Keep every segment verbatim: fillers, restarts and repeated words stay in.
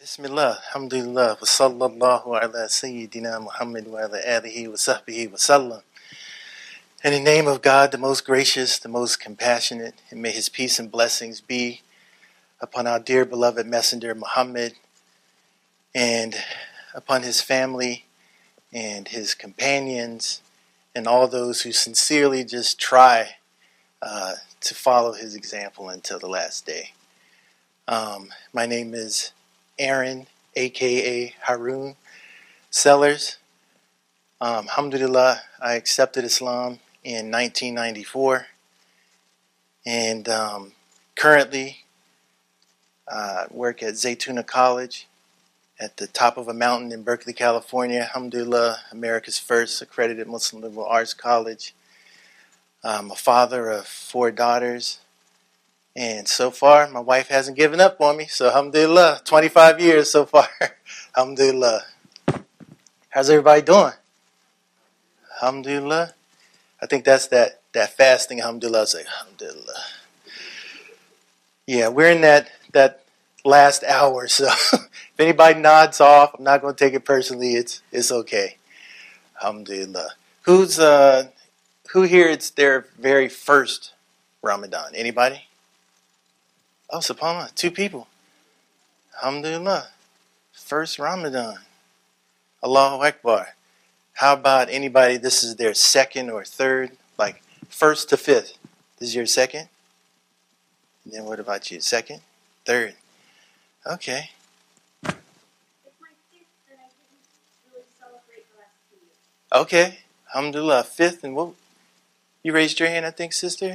Bismillah, alhamdulillah, wa sallallahu ala Sayyidina Muhammad wa ala alihi wa sahbihi wa sallam. In the name of God, the most gracious, the most compassionate, and may his peace and blessings be upon our dear beloved messenger Muhammad and upon his family and his companions and all those who sincerely just try uh, to follow his example until the last day. Um, my name is Aaron, a k a. Haroon Sellers. Um, alhamdulillah, I accepted Islam in nineteen ninety-four, and um, currently uh, work at Zaytuna College at the top of a mountain in Berkeley, California. Alhamdulillah, America's first accredited Muslim liberal arts college. I'm a father of four daughters. And so far, my wife hasn't given up on me. So, alhamdulillah, twenty-five years so far. Alhamdulillah. How's everybody doing? Alhamdulillah. I think that's that, that fasting, alhamdulillah. I say, alhamdulillah. Yeah, we're in that, that last hour. So, if anybody nods off, I'm not going to take it personally. It's it's okay. Alhamdulillah. Who's, uh, who here, it's their very first Ramadan? Anybody? Oh, subhanAllah, two people. Alhamdulillah. First Ramadan. Allahu Akbar. How about anybody, this is their second or third? Like first to fifth. This is your second? And then what about you? Second? Third? Okay. It's my fifth that I didn't really celebrate the last two years. Okay. Alhamdulillah. Fifth and what? You raised your hand, I think, sister?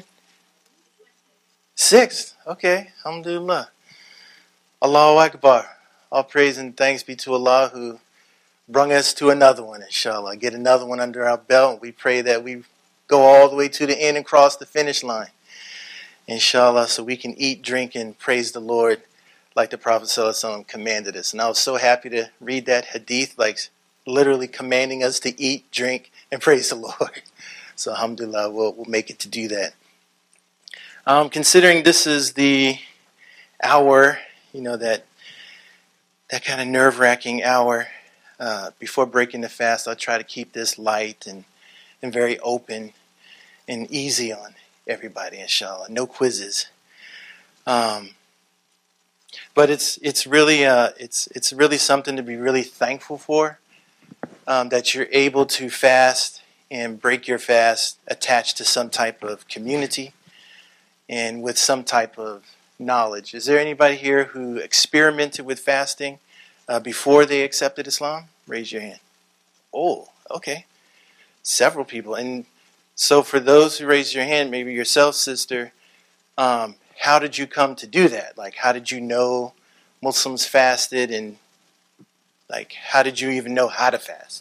Sixth. Okay. Alhamdulillah. Allahu Akbar. All praise and thanks be to Allah who brought us to another one, inshallah. Get another one under our belt. We pray that we go all the way to the end and cross the finish line, inshallah, so we can eat, drink, and praise the Lord like the Prophet ﷺ commanded us. And I was so happy to read that hadith, like literally commanding us to eat, drink, and praise the Lord. So alhamdulillah, we'll, we'll make it to do that. Um, considering this is the hour, you know, that that kind of nerve-wracking hour uh, before breaking the fast, I'll try to keep this light and, and very open and easy on everybody, inshallah. No quizzes. Um, but it's it's really uh, it's it's really something to be really thankful for, um, that you're able to fast and break your fast attached to some type of community and with some type of knowledge. Is there anybody here who experimented with fasting uh, before they accepted Islam? Raise your hand. Oh, okay. Several people. And so for those who raised your hand, maybe yourself, sister, um, how did you come to do that? Like, how did you know Muslims fasted, and like, how did you even know how to fast?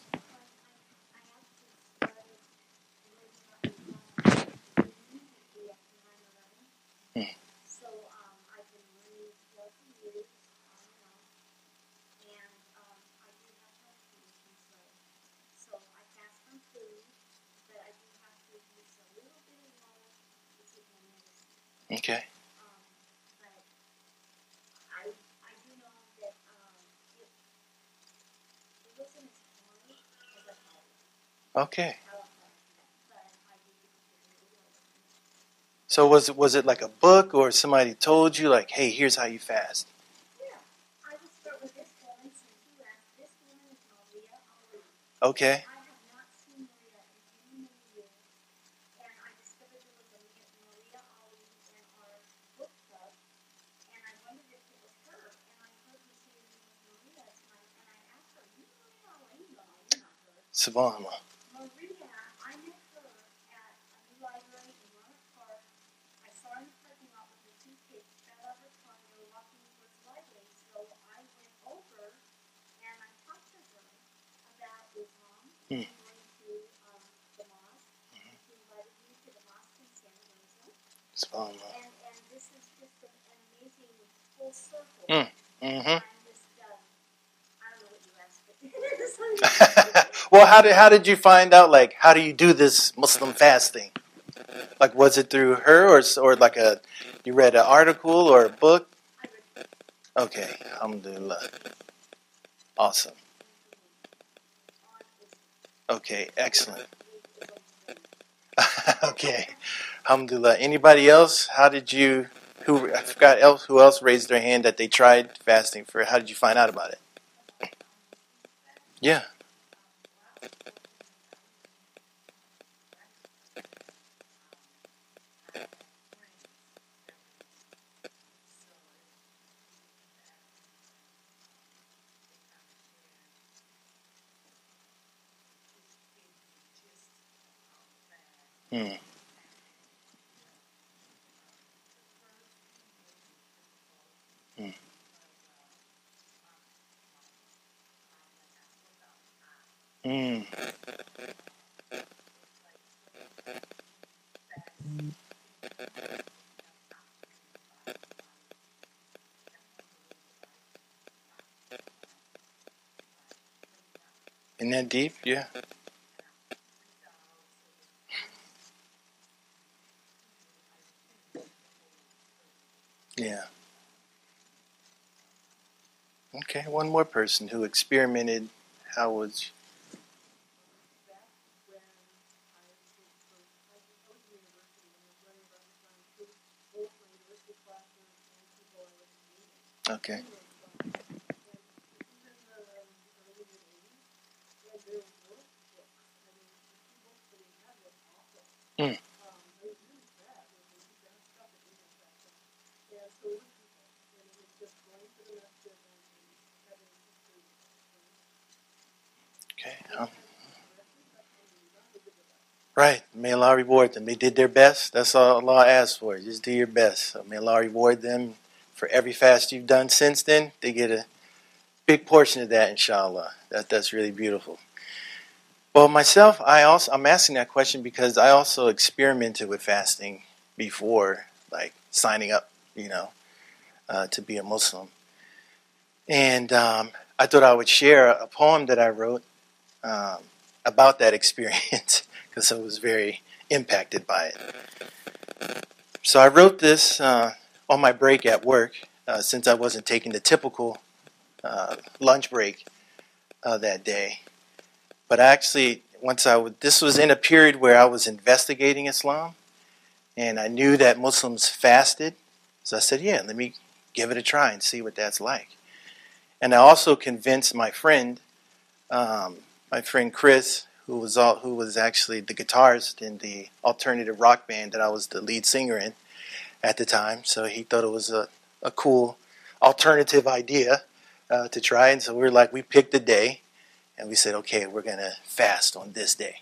Okay. Um, but I, I do know that um, it, it wasn't as hard as I thought. Okay. I love that. But I do think it So was it was it like a book, or somebody told you, like, hey, here's how you fast? Yeah. I would start with this woman, since you asked. This woman is Maria Ali. Okay. I have not seen Maria in many, many years. And I discovered there was a Maria Ali in our book club. And I wondered if it was her. And I heard her say her name was Maria tonight. And I asked her, you Maria Ali? No, you're not her. Subhanallah. Maria, I met her at a new library in Roanoke Park. I saw her in the parking lot with her suitcase, fell out of her car, and they were walking towards the library. So I went over and I talked to her about Islam, Hmm. and going to um, the mosque. And she invited me to the mosque in San Lorenzo. Subhanallah. And, and this is just an, an amazing full circle. Hmm. Mm-hmm. I'm just, um, I don't know what you asked, but Well, how did how did you find out? Like, how do you do this Muslim fasting? Like, was it through her, or or like a you read an article or a book? I read Okay, alhamdulillah. Awesome. Okay, excellent. Okay, alhamdulillah. Anybody else? How did you, who, I forgot else, who else raised their hand that they tried fasting for? How did you find out about it? Yeah. Hmm. Hmm. Hmm. Isn't that deep? Yeah. Yeah. Okay, one more person who experimented. How was? Okay. Hmm. Okay. Um, right. May Allah reward them. They did their best. That's all Allah asks for. Just do your best. So may Allah reward them for every fast you've done since then. They get a big portion of that, inshallah. That that's really beautiful. Well, myself, I also I'm asking that question because I also experimented with fasting before, like signing up, you know, uh, to be a Muslim. And um, I thought I would share a poem that I wrote um, about that experience because I was very impacted by it. So I wrote this uh, on my break at work uh, since I wasn't taking the typical uh, lunch break uh, that day. But actually, once I would, this was in a period where I was investigating Islam, and I knew that Muslims fasted. So I said, yeah, let me give it a try and see what that's like. And I also convinced my friend, um, my friend Chris, who was all, who was actually the guitarist in the alternative rock band that I was the lead singer in at the time. So he thought it was a, a cool alternative idea uh, to try. And so we were like, we picked a day, and we said, okay, we're going to fast on this day.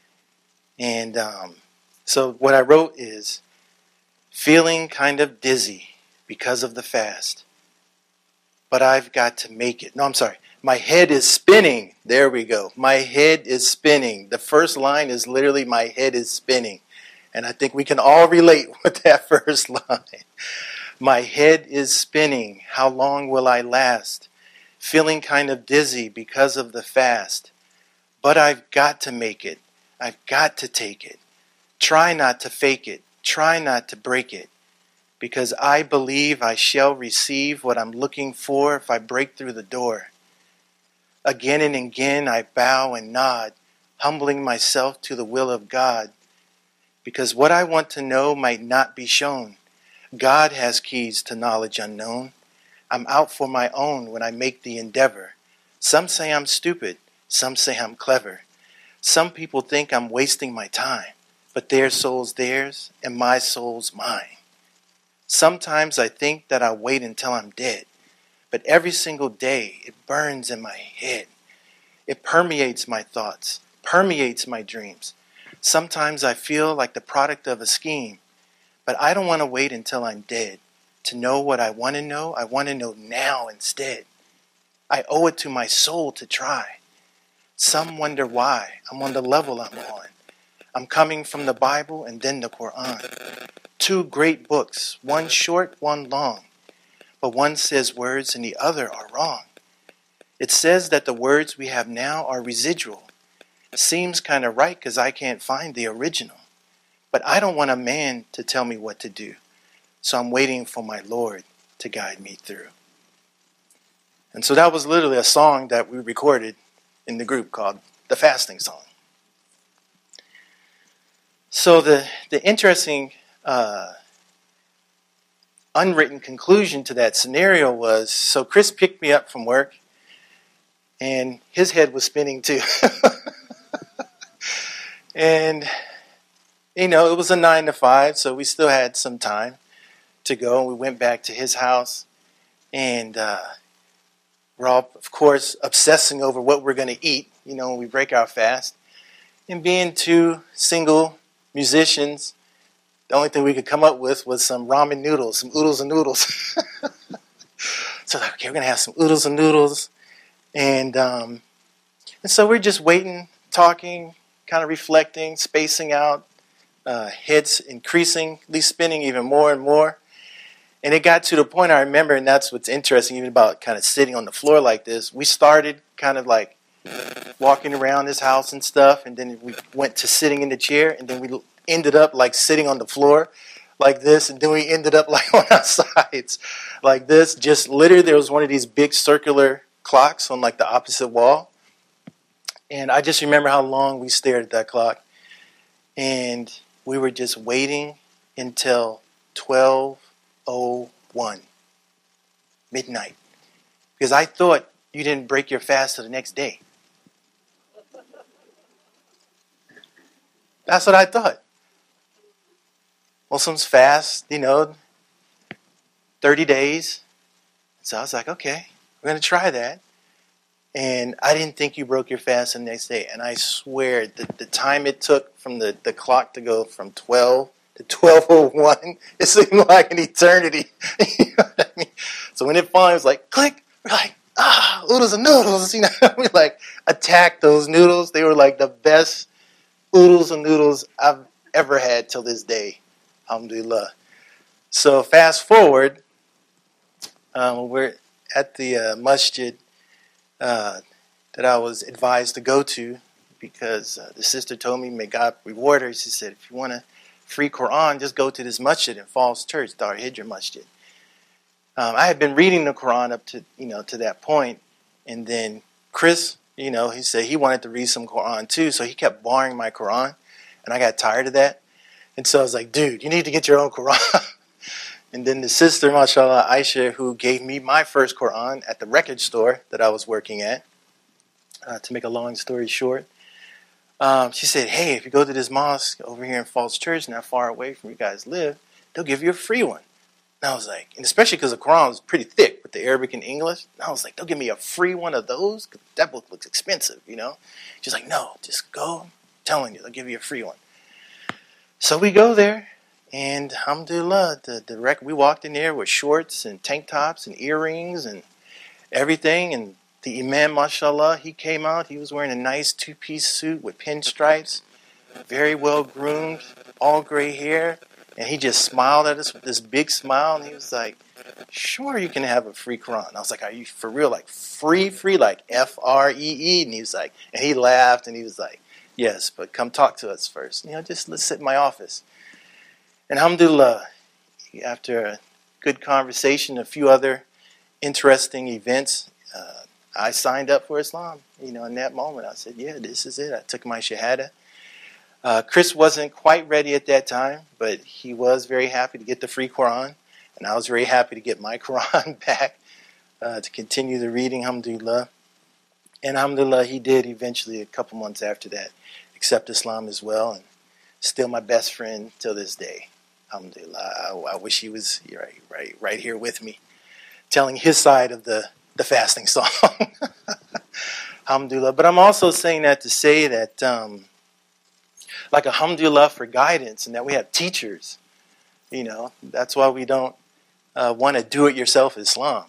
And um, so what I wrote is, feeling kind of dizzy because of the fast, but I've got to make it. No, I'm sorry. My head is spinning. There we go. My head is spinning. The first line is literally, my head is spinning. And I think we can all relate with that first line. My head is spinning. How long will I last? Feeling kind of dizzy because of the fast, but I've got to make it. I've got to take it. Try not to fake it. Try not to break it. Because I believe I shall receive what I'm looking for if I break through the door. Again and again I bow and nod, humbling myself to the will of God. Because what I want to know might not be shown. God has keys to knowledge unknown. I'm out for my own when I make the endeavor. Some say I'm stupid. Some say I'm clever. Some people think I'm wasting my time. But their soul's theirs and my soul's mine. Sometimes I think that I'll wait until I'm dead, but every single day it burns in my head. It permeates my thoughts, permeates my dreams. Sometimes I feel like the product of a scheme, but I don't want to wait until I'm dead to know what I want to know. I want to know now instead. I owe it to my soul to try. Some wonder why I'm on the level I'm on. I'm coming from the Bible and then the Quran. Two great books, one short, one long. But one says words and the other are wrong. It says that the words we have now are residual. Seems kind of right because I can't find the original. But I don't want a man to tell me what to do. So I'm waiting for my Lord to guide me through. And so that was literally a song that we recorded in the group called the Fasting Song. So the, the interesting uh, unwritten conclusion to that scenario was, so Chris picked me up from work, and his head was spinning too. And, you know, it was a nine to five, so we still had some time to go. We went back to his house, and uh, we're all, of course, obsessing over what we're going to eat, you know, when we break our fast. And being two single musicians, the only thing we could come up with was some ramen noodles, some oodles and noodles. So, like, okay, we're going to have some oodles and noodles. And, um, and so we're just waiting, talking, kind of reflecting, spacing out, uh, heads increasingly spinning even more and more. And it got to the point I remember, and that's what's interesting even about kind of sitting on the floor like this. We started kind of like walking around this house and stuff, and then we went to sitting in the chair, and then we ended up like sitting on the floor like this, and then we ended up like on our sides like this. Just literally, there was one of these big circular clocks on like the opposite wall. And I just remember how long we stared at that clock. And we were just waiting until twelve oh one, midnight. Because I thought you didn't break your fast till the next day. That's what I thought. Muslims fast, you know, thirty days. So I was like, okay, we're going to try that. And I didn't think you broke your fast the next day. And I swear that the time it took from the, the clock to go from twelve to twelve oh one, it seemed like an eternity. You know what I mean? So when it finally was like, click, we're like, ah, oodles and noodles. You know, we like attacked those noodles. They were like the best oodles and noodles I've ever had till this day. Alhamdulillah. So fast forward, um, we're at the uh, masjid Uh, that I was advised to go to, because uh, the sister told me, may God reward her. She said, if you want a free Quran, just go to this masjid in Falls Church, Dar Hijra Masjid. Um, I had been reading the Quran up to, you know, to that point, and then Chris, you know, he said he wanted to read some Quran too, so he kept borrowing my Quran, and I got tired of that. And so I was like, dude, you need to get your own Quran. And then the sister, mashallah, Aisha, who gave me my first Quran at the record store that I was working at, uh, to make a long story short, um, she said, hey, if you go to this mosque over here in Falls Church, not far away from where you guys live, they'll give you a free one. And I was like, and especially because the Quran was pretty thick with the Arabic and English, and I was like, they'll give me a free one of those? 'Cause that book looks expensive, you know? She's like, no, just go. I'm telling you, they'll give you a free one. So we go there. And alhamdulillah, the, the rec- we walked in there with shorts and tank tops and earrings and everything. And the imam, mashallah, he came out. He was wearing a nice two-piece suit with pinstripes, very well groomed, all gray hair. And he just smiled at us with this big smile. And he was like, sure, you can have a free Quran. I was like, are you for real? Like free, free, like F R E E? And he was like, and he laughed and he was like, yes, but come talk to us first. You know, just let's sit in my office. And alhamdulillah, after a good conversation, a few other interesting events, uh, I signed up for Islam. You know, in that moment, I said, yeah, this is it. I took my shahada. Uh, Chris wasn't quite ready at that time, but he was very happy to get the free Quran. And I was very happy to get my Quran back uh, to continue the reading, alhamdulillah. And alhamdulillah, he did eventually, a couple months after that, accept Islam as well. And still my best friend till this day. Alhamdulillah. I, I wish he was right, right, right here with me, telling his side of the, the fasting song. Alhamdulillah. But I'm also saying that to say that, um, like, alhamdulillah for guidance, and that we have teachers. You know, that's why we don't uh, want to do it yourself Islam.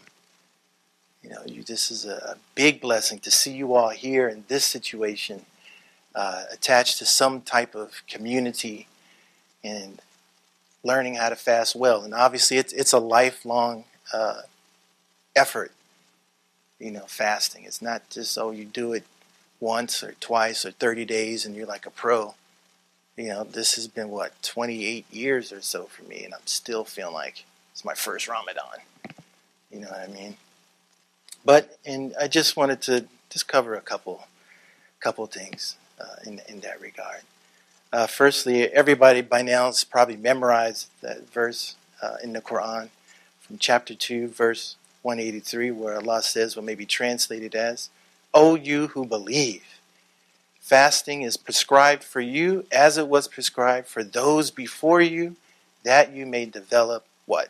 You know, you, this is a big blessing to see you all here in this situation, uh, attached to some type of community and learning how to fast well. And obviously it's it's a lifelong uh, effort, you know, fasting. It's not just, oh, you do it once or twice or thirty days and you're like a pro. You know, this has been, what, twenty-eight years or so for me, and I'm still feeling like it's my first Ramadan. You know what I mean? But and I just wanted to just cover a couple couple things uh, in in that regard. Uh, firstly, everybody by now has probably memorized that verse uh, in the Quran from chapter two, verse one eighty-three, where Allah says what may be translated as, "O you who believe, fasting is prescribed for you as it was prescribed for those before you, that you may develop" what?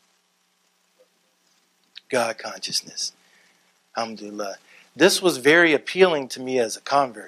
God consciousness. Alhamdulillah. This was very appealing to me as a convert.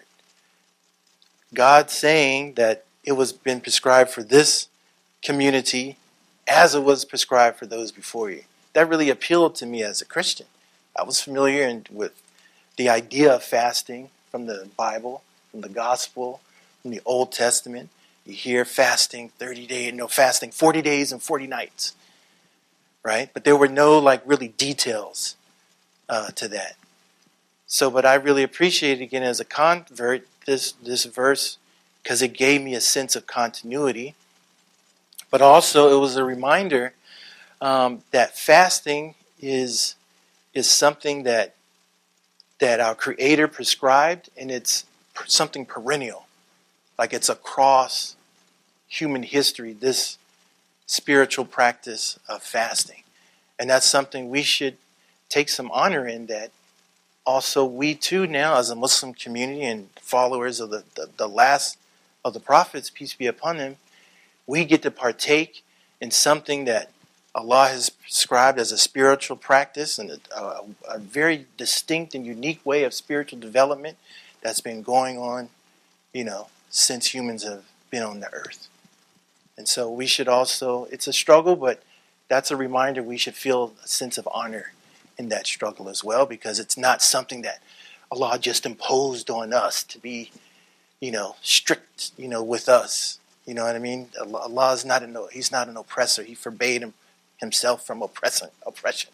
God saying that it was been prescribed for this community as it was prescribed for those before you. That really appealed to me as a Christian. I was familiar with the idea of fasting from the Bible, from the Gospel, from the Old Testament. You hear fasting thirty days, no fasting forty days and forty nights, right? But there were no like really details uh, to that. So, but I really appreciated again as a convert this this verse because it gave me a sense of continuity. But also, it was a reminder um, that fasting is is something that that our Creator prescribed, and it's something perennial, like it's across human history. This spiritual practice of fasting, and that's something we should take some honor in. That also we too now, as a Muslim community and followers of the, the, the last of the prophets, peace be upon them, we get to partake in something that Allah has prescribed as a spiritual practice and a, a, a very distinct and unique way of spiritual development that's been going on, you know, since humans have been on the earth. And so we should also, it's a struggle, but that's a reminder we should feel a sense of honor in that struggle as well, because it's not something that Allah just imposed on us to be, you know, strict, you know, with us. You know what I mean? Allah is not an, He's not an oppressor. He forbade him, himself from oppressing, oppression.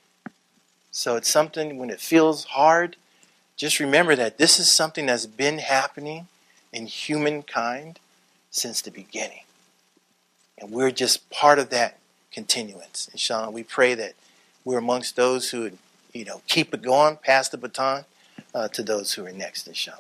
So it's something, when it feels hard, just remember that this is something that's been happening in humankind since the beginning. And we're just part of that continuance. Inshallah, we pray that we're amongst those who would, you know, keep it going, pass the baton uh, to those who are next, inshallah.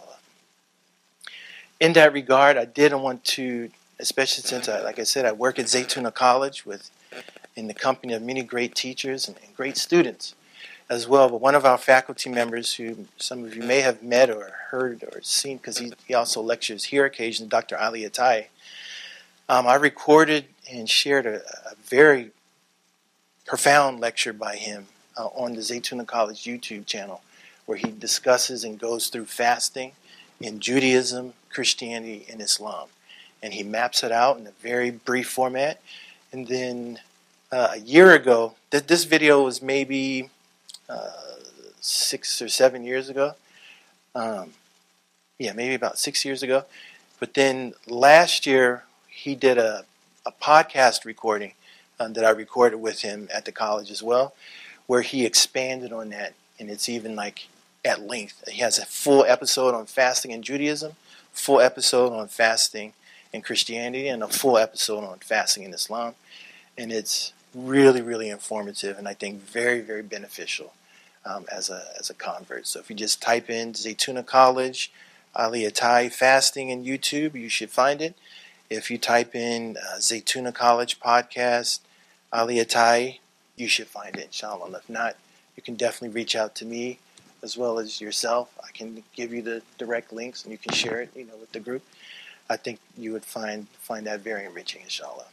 In that regard, I did want to, especially since, I, like I said, I work at Zaytuna College with, in the company of many great teachers and, and great students as well. But one of our faculty members, who some of you may have met or heard or seen, because he, he also lectures here occasionally, Doctor Ali Atai, um, I recorded and shared a, a very profound lecture by him uh, on the Zaytuna College YouTube channel, where he discusses and goes through fasting in Judaism, Christianity, and Islam. And he maps it out in a very brief format. And then uh, a year ago, th- this video was maybe uh, six or seven years ago. Um, yeah, maybe about six years ago. But then last year, he did a, a podcast recording um, that I recorded with him at the college as well, where he expanded on that. And it's even like at length. He has a full episode on fasting in Judaism, full episode on fasting in Christianity, and a full episode on fasting in Islam. And it's really, really informative, and I think very, very beneficial um, as a as a convert. So if you just type in Zaytuna College, Ali Atai fasting in YouTube, you should find it. If you type in uh, Zaytuna College podcast, Ali Atai, you should find it, inshallah. And if not, you can definitely reach out to me as well as yourself. I can give you the direct links, and you can share it, you know, with the group. I think you would find find that very enriching, inshallah.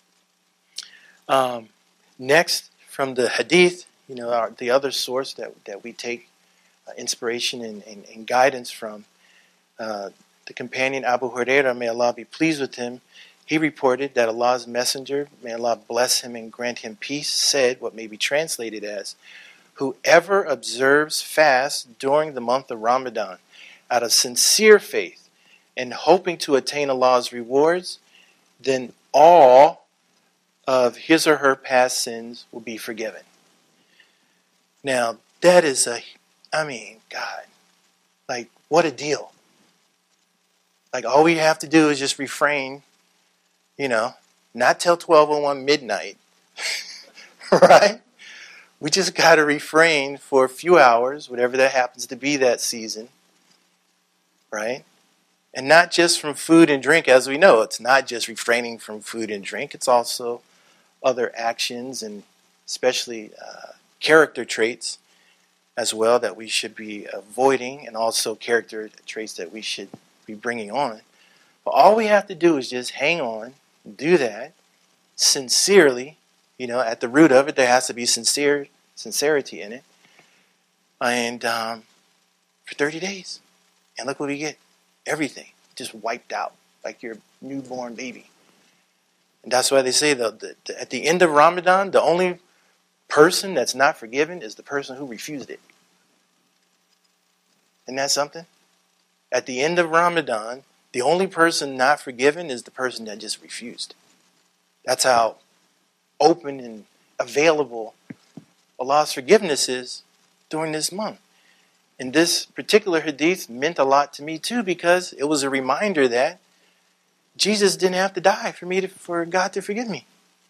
Um, next, from the Hadith, you know, our, the other source that that we take uh, inspiration and, and, and guidance from, uh, the companion Abu Hurairah, may Allah be pleased with him, he reported that Allah's messenger, may Allah bless him and grant him peace, said what may be translated as, "Whoever observes fast during the month of Ramadan out of sincere faith and hoping to attain Allah's rewards, then all of his or her past sins will be forgiven." Now, that is a, I mean, God, like, what a deal. Like, all we have to do is just refrain, you know, not till twelve oh one midnight, right? We just got to refrain for a few hours, whatever that happens to be that season, right? And not just from food and drink, as we know. It's not just refraining from food and drink. It's also other actions and especially uh, character traits as well that we should be avoiding, and also character traits that we should be bringing on. But all we have to do is just hang on, do that sincerely. You know, at the root of it, there has to be sincere sincerity in it. And um, for thirty days. And look what we get. Everything just wiped out like your newborn baby. And that's why they say that the, the, at the end of Ramadan, the only person that's not forgiven is the person who refused it. Isn't that something? At the end of Ramadan, the only person not forgiven is the person that just refused. That's how open and available Allah's forgiveness is during this month. And this particular hadith meant a lot to me too, because it was a reminder that Jesus didn't have to die for me to, for God to forgive me.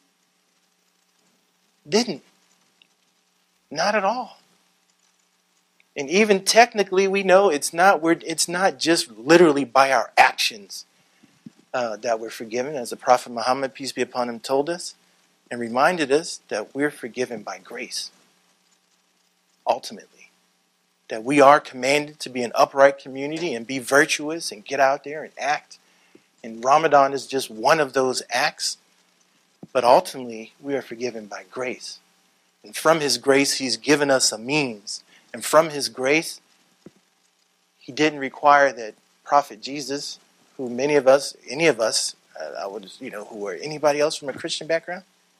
Didn't. Not at all. And even technically, we know it's not we're, it's not just literally by our actions uh, that we're forgiven, as the Prophet Muhammad, peace be upon him, told us and reminded us that we're forgiven by grace. Ultimately. That we are commanded to be an upright community and be virtuous and get out there and act. And Ramadan is just one of those acts. But ultimately, we are forgiven by grace. And from His grace, He's given us a means. And from His grace, He didn't require that Prophet Jesus, who many of us, any of us, uh, I would, you know, who are anybody else from a Christian background?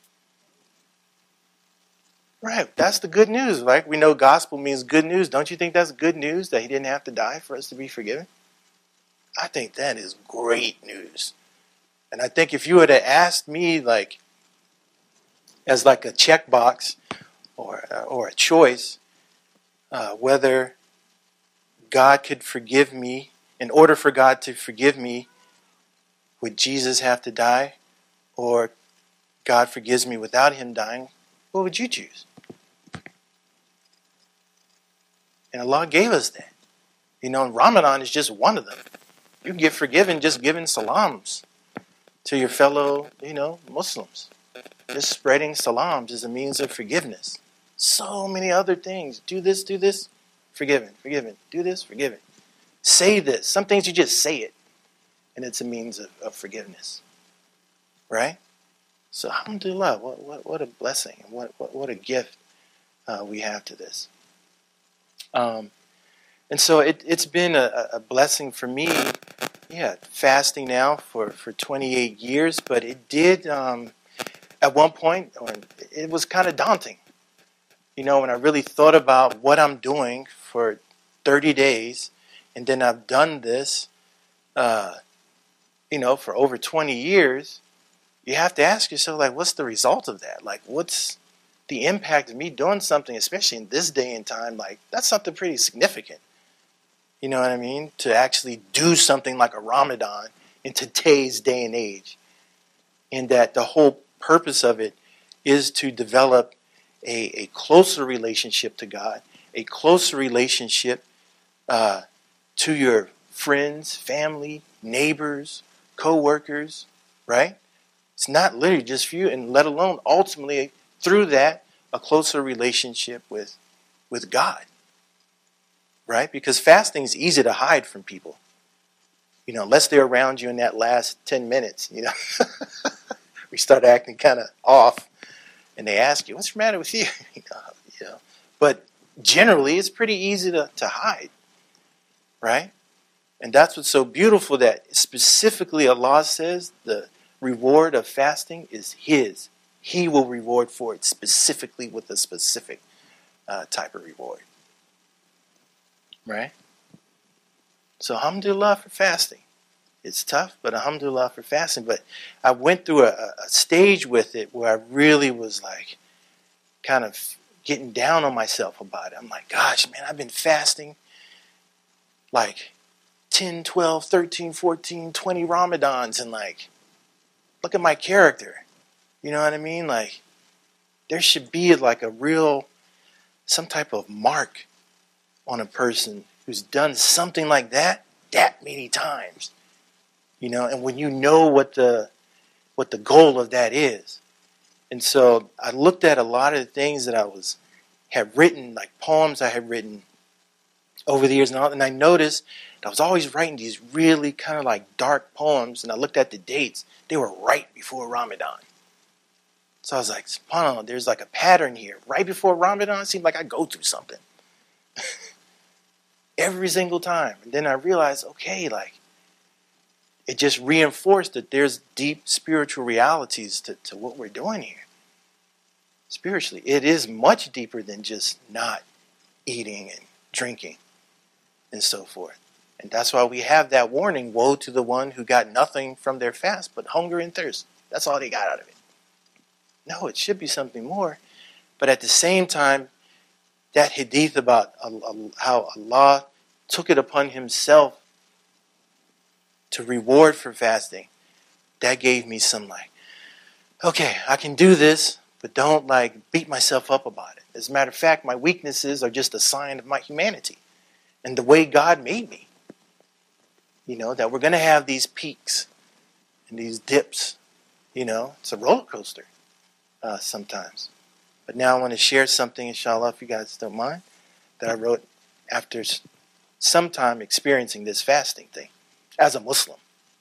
Right, that's the good news, right? We know gospel means good news. Don't you think that's good news that He didn't have to die for us to be forgiven? I think that is great news. And I think if you would have asked me, like, as like a checkbox or or a choice, uh, whether God could forgive me, in order for God to forgive me, would Jesus have to die? Or God forgives me without Him dying? What would you choose? And Allah gave us that. You know, and Ramadan is just one of them. You can get forgiven just giving salams to your fellow, you know, Muslims. Just spreading salams is a means of forgiveness. So many other things. Do this, do this, forgiven, forgiven. Do this, forgiven. Say this. Some things you just say it, and it's a means of, of forgiveness. Right? So, alhamdulillah, what, what, what a blessing, and what, what, what a gift uh, we have to this. Um, and so it, it's been a, a blessing for me, yeah, fasting now for, for twenty-eight years, but it did, um, at one point, it was kind of daunting. You know, when I really thought about what I'm doing for thirty days, and then I've done this, uh, you know, for over twenty years, you have to ask yourself, like, what's the result of that? Like, what's the impact of me doing something, especially in this day and time? Like, that's something pretty significant. You know what I mean? To actually do something like a Ramadan in today's day and age. And that the whole purpose of it is to develop a, a closer relationship to God, a closer relationship uh, to your friends, family, neighbors, co-workers, right? It's not literally just for you, and let alone ultimately through that, a closer relationship with, with God. Right? Because fasting is easy to hide from people. You know, unless they're around you in that last ten minutes, you know. We start acting kind of off, and they ask you, what's the matter with you? you know, you know. But generally, it's pretty easy to, to hide. Right? And that's what's so beautiful, that specifically Allah says the reward of fasting is His. He will reward for it specifically with a specific uh, type of reward. Right? So alhamdulillah for fasting. It's tough, but alhamdulillah for fasting. But I went through a, a stage with it where I really was like kind of getting down on myself about it. I'm like, gosh, man, I've been fasting like ten, twelve, thirteen, fourteen, twenty Ramadans, and like, look at my character. You know what I mean? Like, there should be like a real some type of mark on a person who's done something like that that many times. You know, and when you know what the what the goal of that is. And so I looked at a lot of the things that I was had written, like poems I had written over the years, and, all, and I noticed that I was always writing these really kind of like dark poems, and I looked at the dates. They were right before Ramadan. So I was like, SubhanAllah, there's like a pattern here. Right before Ramadan, it seemed like I go through something. Every single time. And then I realized, okay, like, it just reinforced that there's deep spiritual realities to, to what we're doing here. Spiritually, it is much deeper than just not eating and drinking and so forth. And that's why we have that warning, woe to the one who got nothing from their fast but hunger and thirst. That's all they got out of it. No, it should be something more. But at the same time, that hadith about how Allah took it upon himself to reward for fasting, that gave me some like, okay, I can do this, but don't like beat myself up about it. As a matter of fact, my weaknesses are just a sign of my humanity and the way God made me. You know, that we're going to have these peaks and these dips. You know, it's a roller coaster uh, sometimes. But now I want to share something, inshallah, if you guys don't mind, that I wrote after some time experiencing this fasting thing as a Muslim.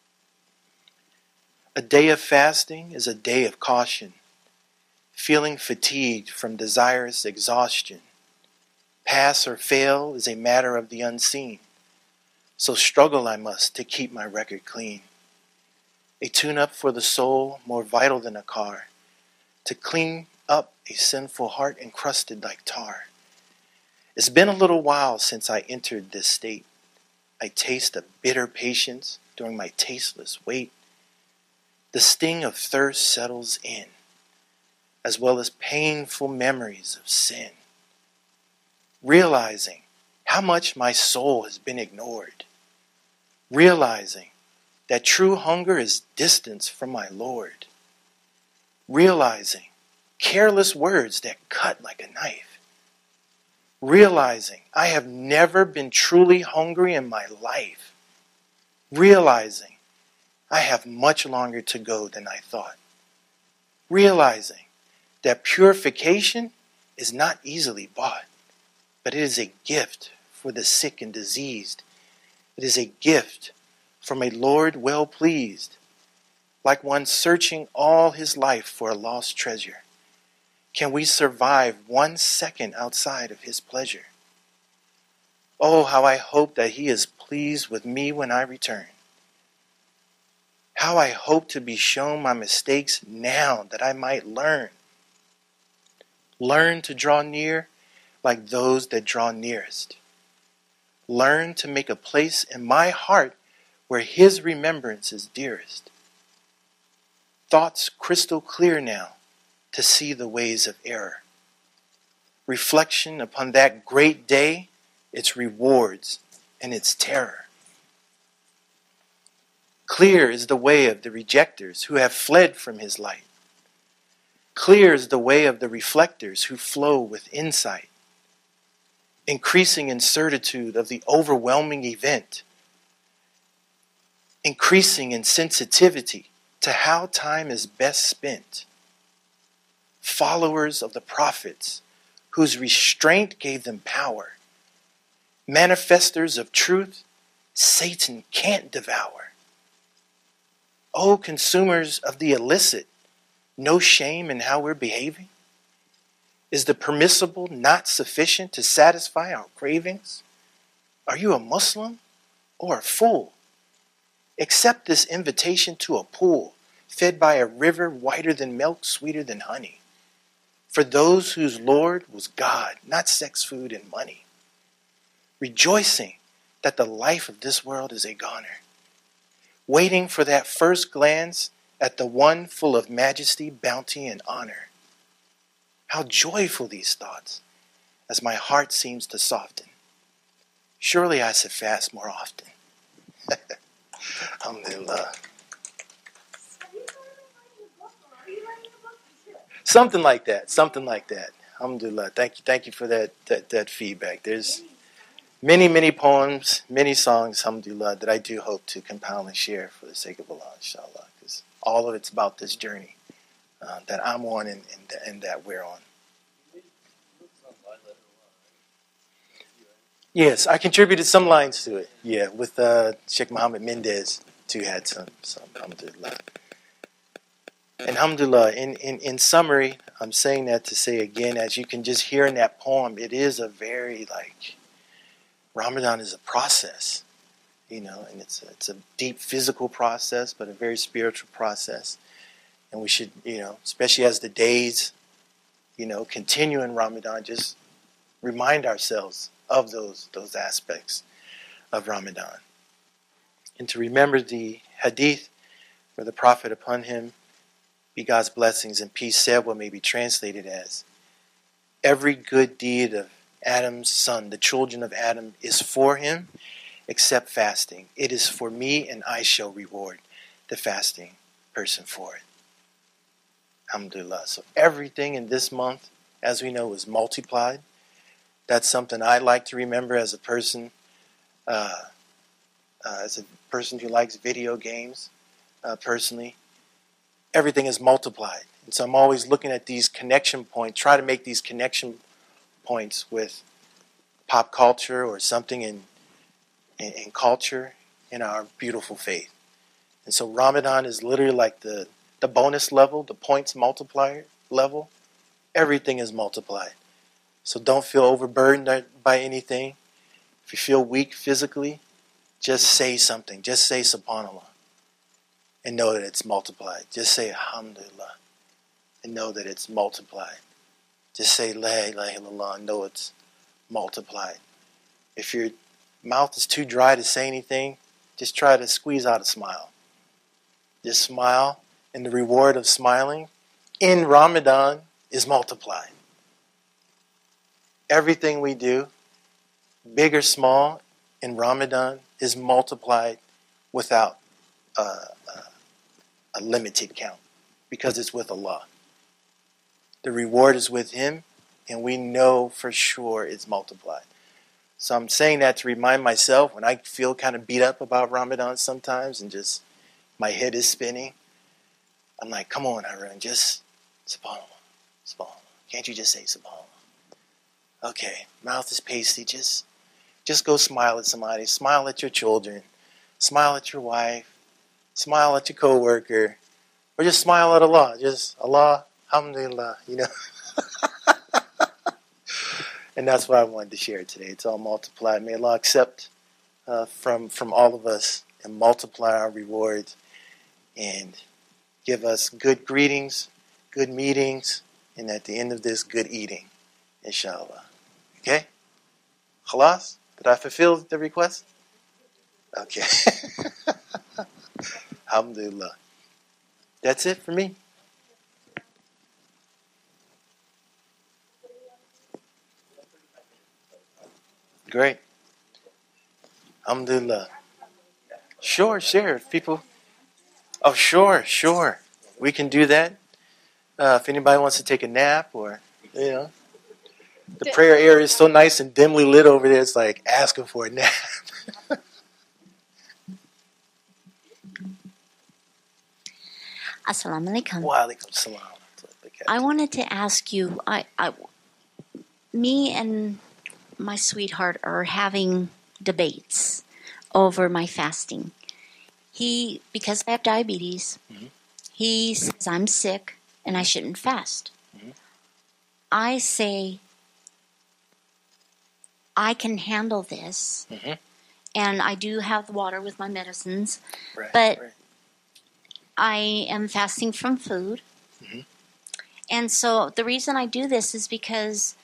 A day of fasting is a day of caution, feeling fatigued from desirous exhaustion. Pass or fail is a matter of the unseen, so struggle I must to keep my record clean. A tune-up for the soul, more vital than a car, to clean up a sinful heart encrusted like tar. It's been a little while since I entered this state. I taste a bitter patience during my tasteless wait. The sting of thirst settles in, as well as painful memories of sin. Realizing how much my soul has been ignored. Realizing that true hunger is distance from my Lord. Realizing careless words that cut like a knife. Realizing I have never been truly hungry in my life. Realizing I have much longer to go than I thought. Realizing that purification is not easily bought, but it is a gift for the sick and diseased. It is a gift from a Lord well pleased, like one searching all his life for a lost treasure. Can we survive one second outside of his pleasure? Oh, how I hope that he is pleased with me when I return. How I hope to be shown my mistakes now that I might learn. Learn to draw near like those that draw nearest. Learn to make a place in my heart where his remembrance is dearest. Thoughts crystal clear now to see the ways of error. Reflection upon that great day, its rewards and its terror. Clear is the way of the rejectors who have fled from his light. Clear is the way of the reflectors who flow with insight. Increasing in certitude of the overwhelming event. Increasing in sensitivity to how time is best spent. Followers of the prophets whose restraint gave them power. Manifestors of truth Satan can't devour. Oh, consumers of the illicit, no shame in how we're behaving? Is the permissible not sufficient to satisfy our cravings? Are you a Muslim or a fool? Accept this invitation to a pool fed by a river whiter than milk, sweeter than honey. For those whose Lord was God, not sex, food, and money. Rejoicing that the life of this world is a goner. Waiting for that first glance at the one full of majesty, bounty, and honor. How joyful these thoughts, as my heart seems to soften. Surely I should fast more often. Alhamdulillah. Have you started writing a book, or are you writing a book? You should. Something like that, something like that. Alhamdulillah. Thank you, thank you for that, that, that feedback. There's many, many poems, many songs, alhamdulillah, that I do hope to compile and share for the sake of Allah, inshallah. Because all of it's about this journey uh, that I'm on and, and, and that we're on. Yes, I contributed some lines to it. Yeah, with uh, Sheikh Muhammad Mendez, too, had some, some alhamdulillah. And alhamdulillah, in, in, in summary, I'm saying that to say again, as you can just hear in that poem, it is a very, like, Ramadan is a process, you know, and it's a, it's a deep physical process, but a very spiritual process. And we should, you know, especially as the days, you know, continue in Ramadan, just remind ourselves of those those aspects of Ramadan. And to remember the hadith where the Prophet, upon him be God's blessings and peace, said what may be translated as, every good deed of Adam's son, the children of Adam, is for him except fasting. It is for me, and I shall reward the fasting person for it. Alhamdulillah. So everything in this month, as we know, is multiplied. That's something I like to remember as a person, uh, uh, as a person who likes video games, uh, personally. Everything is multiplied. And so I'm always looking at these connection points, try to make these connection points with pop culture or something in, in, in culture in our beautiful faith. And so Ramadan is literally like the, the bonus level, the points multiplier level. Everything is multiplied. So don't feel overburdened by anything. If you feel weak physically, just say something. Just say subhanallah. And know that it's multiplied. Just say alhamdulillah. And know that it's multiplied. Just say la ilaha illallah and know it's multiplied. If your mouth is too dry to say anything, just try to squeeze out a smile. Just smile, and the reward of smiling in Ramadan is multiplied. Everything we do, big or small, in Ramadan is multiplied without uh, uh, a limited count, because it's with Allah. The reward is with Him, and we know for sure it's multiplied. So I'm saying that to remind myself when I feel kind of beat up about Ramadan sometimes and just my head is spinning. I'm like, come on, Harun, just subhanallah, subhanallah. Can't you just say subhanallah? Okay, mouth is pasty, just, just go smile at somebody. Smile at your children. Smile at your wife. Smile at your coworker. Or just smile at Allah. Just Allah, alhamdulillah, you know. And that's what I wanted to share today. It's all multiplied. May Allah accept uh, from, from all of us and multiply our rewards and give us good greetings, good meetings, and at the end of this, good eating, inshallah. Okay? Khalas? Did I fulfill the request? Okay. Alhamdulillah. That's it for me. Great. Alhamdulillah. Sure, sure. People. Oh, sure, sure. We can do that. Uh, if anybody wants to take a nap or, you know. The prayer area is so nice and dimly lit over there, it's like asking for a nap. Assalamu alaikum. Wa alaikum salam. I wanted to ask you, I, I, me and my sweetheart are having debates over my fasting. He, because I have diabetes, mm-hmm. he says I'm sick and I shouldn't fast. Mm-hmm. I say I can handle this, mm-hmm. and I do have water with my medicines, right, but right. I am fasting from food. Mm-hmm. And so the reason I do this is because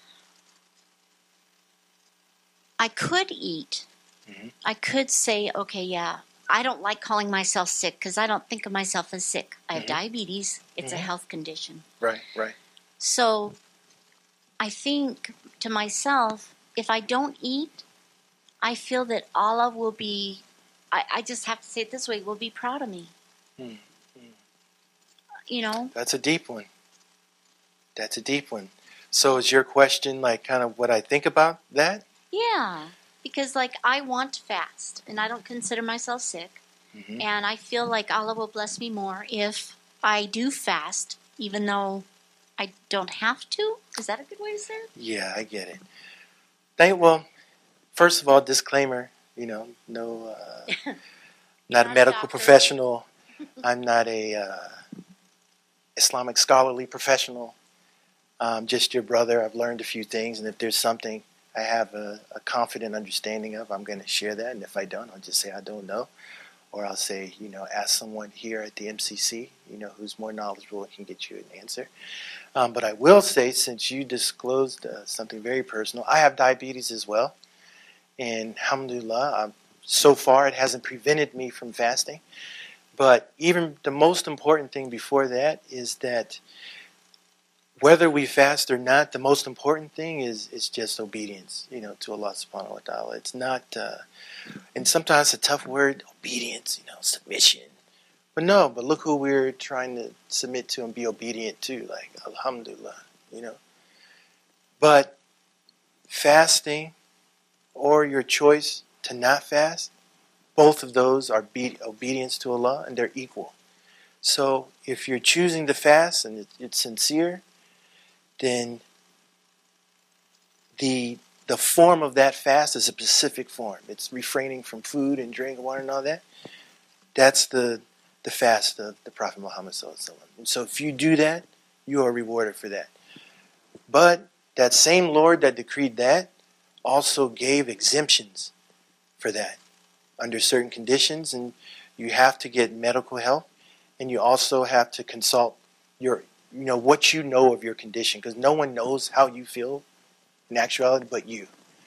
I could eat. Mm-hmm. I could say, okay, yeah, I don't like calling myself sick because I don't think of myself as sick. I have mm-hmm. diabetes. It's mm-hmm. a health condition. Right, right. So I think to myself, if I don't eat, I feel that Allah will be, I, I just have to say it this way, will be proud of me. Mm-hmm. You know? That's a deep one. That's a deep one. So is your question like kind of what I think about that? Yeah, because like I want to fast, and I don't consider myself sick, Mm-hmm. and I feel like Allah will bless me more if I do fast, even though I don't have to. Is that a good way to say it? Yeah, I get it. Thank. Well, first of all, disclaimer. You know, no, uh, not not a a medical doctor. professional. I'm not a uh, Islamic scholarly professional. I'm just your brother. I've learned a few things, and if there's something I have a, a confident understanding of, I'm going to share that. And if I don't, I'll just say I don't know. Or I'll say, you know, ask someone here at the M C C, you know, who's more knowledgeable and can get you an answer. Um, but I will say, since you disclosed uh, something very personal, I have diabetes as well. And alhamdulillah, um, so far it hasn't prevented me from fasting. But even the most important thing before that is that whether we fast or not, the most important thing is is just obedience, you know, to Allah subhanahu wa ta'ala. It's not, uh, and sometimes it's a tough word, obedience, you know, submission. But no, but look who we're trying to submit to and be obedient to, like, alhamdulillah, you know. But fasting or your choice to not fast, both of those are be- obedience to Allah, and they're equal. So if you're choosing to fast and it's sincere, then the the form of that fast is a specific form. It's refraining from food and drink and water and all that. That's the the fast of the Prophet Muhammad sallallahu alaihi wasallam. And so if you do that, you are rewarded for that. But that same Lord that decreed that also gave exemptions for that under certain conditions, and you have to get medical help, and you also have to consult your, you know, what you know of your condition, because no one knows how you feel in actuality but you.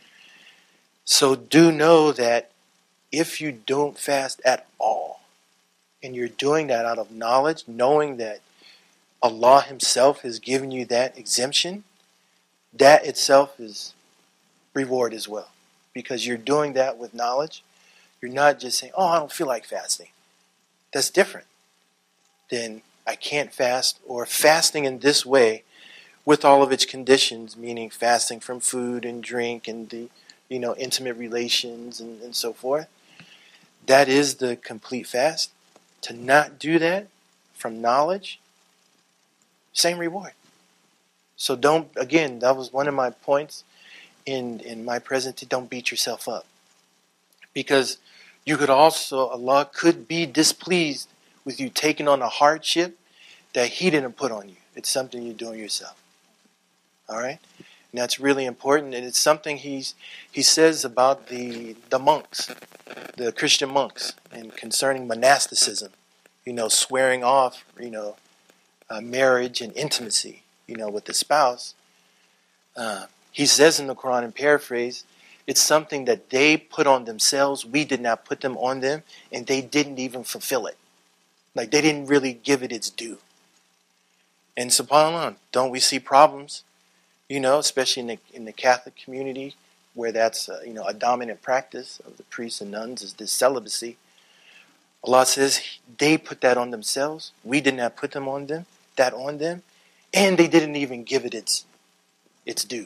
So do know that if you don't fast at all, and you're doing that out of knowledge, knowing that Allah Himself has given you that exemption, that itself is reward as well. Because you're doing that with knowledge. You're not just saying, oh, I don't feel like fasting. That's different than I can't fast, or fasting in this way with all of its conditions, meaning fasting from food and drink and the, you know, intimate relations and, and so forth. That is the complete fast. To not do that from knowledge, same reward. So don't, again, that was one of my points in, in my presentation, don't beat yourself up. Because you could also, Allah could be displeased with you taking on a hardship that He didn't put on you. It's something you're doing yourself. All right? And that's really important. And it's something he's, he says about the, the monks, the Christian monks, and concerning monasticism, you know, swearing off, you know, uh, marriage and intimacy, you know, with the spouse. Uh, he says in the Quran, and paraphrase, it's something that they put on themselves. We did not put them on them, and they didn't even fulfill it. Like, they didn't really give it its due. And subhanAllah, don't we see problems, you know, especially in the, in the Catholic community, where that's, uh, you know, a dominant practice of the priests and nuns is this celibacy. Allah says they put that on themselves. We did not put them on them, that on them, and they didn't even give it its its due.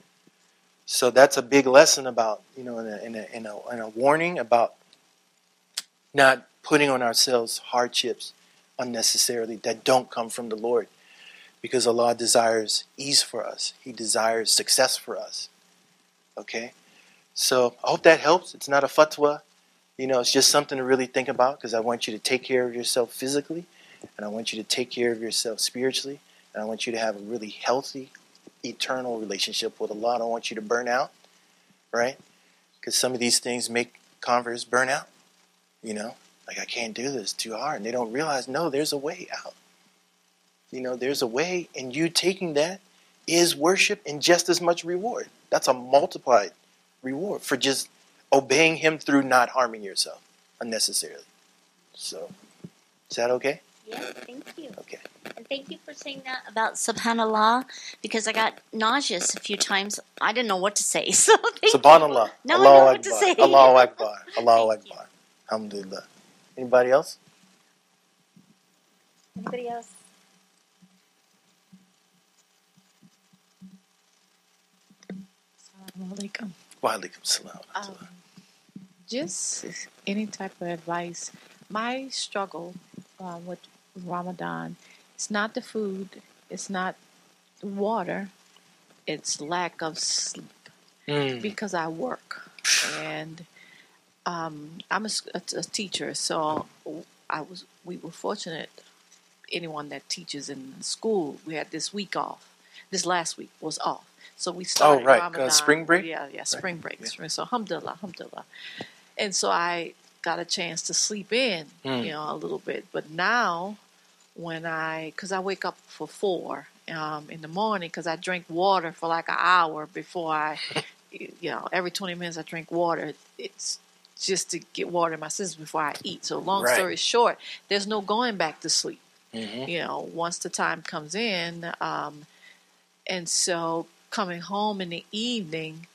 So that's a big lesson about, you know, in a, in a, in a, in a warning about not putting on ourselves hardships unnecessarily that don't come from the Lord. Because Allah desires ease for us. He desires success for us. Okay? So I hope that helps. It's not a fatwa. You know, it's just something to really think about, because I want you to take care of yourself physically, and I want you to take care of yourself spiritually, and I want you to have a really healthy, eternal relationship with Allah. I don't want you to burn out, right? Because some of these things make converts burn out. You know, like, I can't do this, too hard. And they don't realize, no, there's a way out. You know, there's a way, and you taking that is worship and just as much reward. That's a multiplied reward for just obeying Him through not harming yourself unnecessarily. So, is that okay? Yes, thank you. Okay. And thank you for saying that about subhanallah, because I got nauseous a few times. I didn't know what to say. So thank Subhanallah. you. Now Allahu I know what Akbar. to say. Allahu Akbar. Allahu Thank Akbar. Alhamdulillah. Anybody else? Anybody else? Alaikum. Wa alaikum salam. Um, just any type of advice. My struggle um, with Ramadan, it's not the food, it's not the water, it's lack of sleep Mm. because I work and um, I'm a, s- a- a teacher, so I was. We were fortunate. Anyone that teaches in school, we had this week off. This last week was off, so we Oh, started right. Uh, Ramadan. spring break? Yeah, yeah, spring break. Yeah. Spring- So alhamdulillah, alhamdulillah. And so I got a chance to sleep in, Mm. you know, a little bit. But now, when I, because I wake up for four um, in the morning, because I drink water for like an hour before I, you know, every twenty minutes I drink water. It's just to get water in my system before I eat. So long Right. story short, there's no going back to sleep. Mm-hmm. You know, once the time comes in, um, and so coming home in the evening,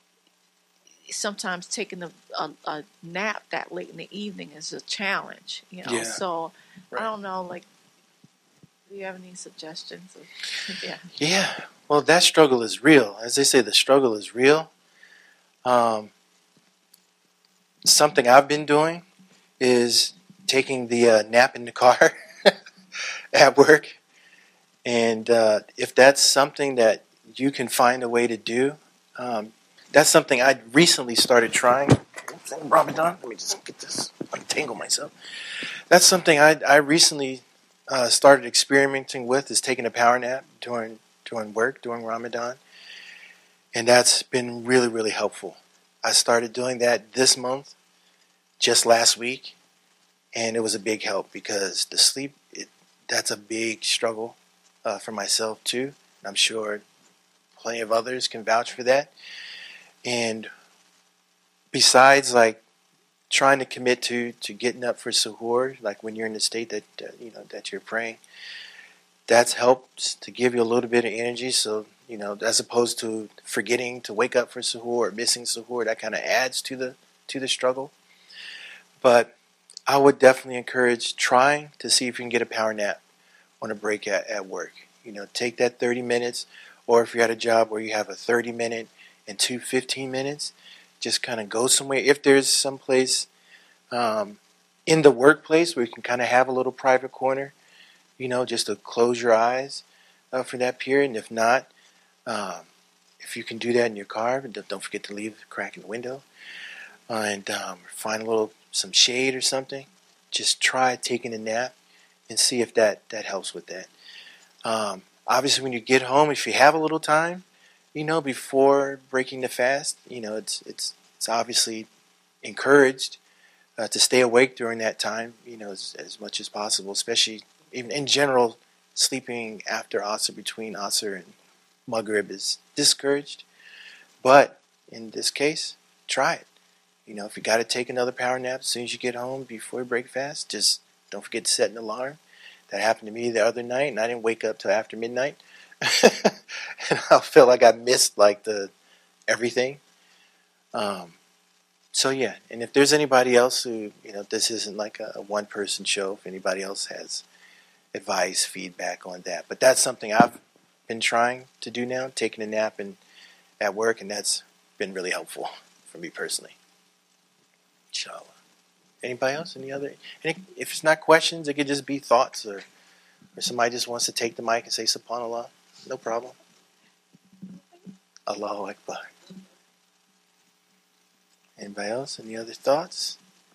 sometimes taking a, a, a nap that late in the evening is a challenge, you know. Yeah. So Right. I don't know, like, do you have any suggestions? Of, yeah. Yeah. Well, that struggle is real. As they say, the struggle is real. Um, something I've been doing is taking the uh, nap in the car at work. And uh, if that's something that you can find a way to do, um, that's something I recently started trying. Oops, I'm Ramadan. Let me just get this, untangle myself. That's something I, I recently uh, started experimenting with, is taking a power nap during during work, during Ramadan. And that's been really, really helpful. I started doing that this month, just last week, and it was a big help because the sleep, it, that's a big struggle uh, for myself too. I'm sure plenty of others can vouch for that. And besides, like, trying to commit to, to getting up for suhoor, like when you're in the state that uh, you know that you're praying, that's helped to give you a little bit of energy. So, you know, as opposed to forgetting to wake up for suhoor or missing suhoor, that kind of adds to the to the struggle. But I would definitely encourage trying to see if you can get a power nap on a break at, at work. You know, take that thirty minutes, or if you're at a job where you have a thirty minute and two fifteen minutes, just kind of go somewhere. If there's some place um, in the workplace where you can kind of have a little private corner, you know, just to close your eyes uh, for that period. And if not, um, if you can do that in your car, don't forget to leave a crack in the window. Uh, and um, find a little, some shade or something. Just try taking a nap and see if that, that helps with that. Um, obviously, when you get home, if you have a little time, you know, before breaking the fast, you know, it's it's it's obviously encouraged uh, to stay awake during that time, you know, as, as much as possible, especially even in general, sleeping after Asr, between Asr and Maghrib is discouraged. But in this case, try it. You know, if you got to take another power nap as soon as you get home before you break fast, just don't forget to set an alarm. That happened to me the other night, and I didn't wake up till after midnight. And I felt like I missed like the everything. Um, so yeah, and if there's anybody else who, you know, this isn't like a, a one-person show. If anybody else has advice, feedback on that, but that's something I've been trying to do now, taking a nap and at work, and that's been really helpful for me personally. Inshallah. Anybody else? Any other? Any, if it's not questions, it could just be thoughts, or or somebody just wants to take the mic and say Subhanallah. No problem. Allahu Akbar. Anybody else? Any other thoughts?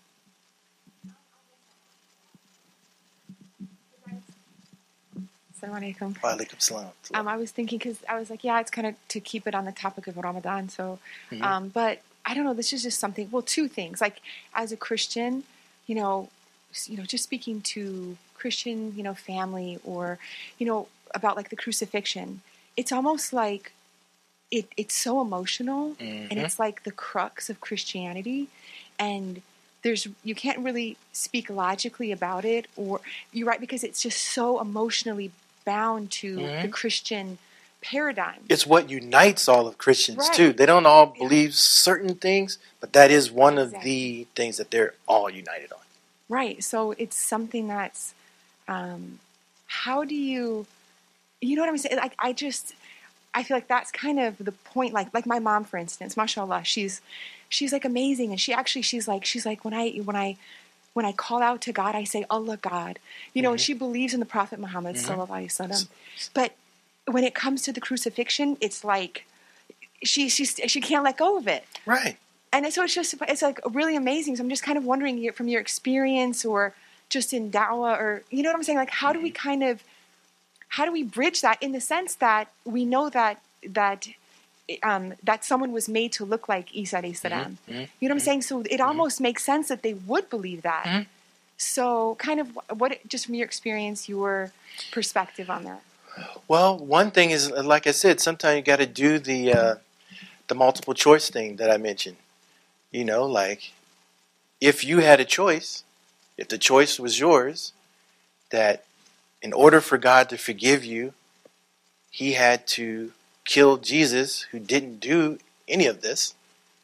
Assalamu alaikum. Wa alaikum salam. Um, I was thinking because I was like, yeah, it's kind of to keep it on the topic of Ramadan. So, Mhm. um, but I don't know. This is just something. Well, two things. Like as a Christian, you know, s- you know, just speaking to Christian, you know, family, or you know, about like the crucifixion. It's almost like it. It's so emotional, and Mhm. it's like the crux of Christianity, and there's you can't really speak logically about it, or you're right because it's just so emotionally bound to Mhm. the Christian paradigm. It's what unites all of Christians Right. too. They don't all Yeah. believe certain things, but that is one of Exactly. the things that they're all united on. Right. So it's something that's, um, how do you, you know what I'm saying? Like, I just, I feel like that's kind of the point. Like like my mom, for instance, mashallah, she's she's like amazing, and she actually she's like she's like when I when I when I call out to God, I say Allah God, you know, Mhm. and she believes in the Prophet Muhammad Mhm. sallallahu alaihi wasallam. But when it comes to the crucifixion, it's like she she she can't let go of it. Right. And so it's just, it's like really amazing. So I'm just kind of wondering your- from your experience or just in dawah or, you know what I'm saying? Like, how do we kind of, how do we bridge that in the sense that we know that, that, um, that someone was made to look like Isa alayhi salam. Mhm, mhm, You know what I'm saying? So it almost makes sense that they would believe that. Mhm. So kind of what, just from your experience, your perspective on that. Well, one thing is, like I said, sometimes you got to do the uh, the multiple choice thing that I mentioned. You know, like if you had a choice, if the choice was yours, that in order for God to forgive you, he had to kill Jesus, who didn't do any of this,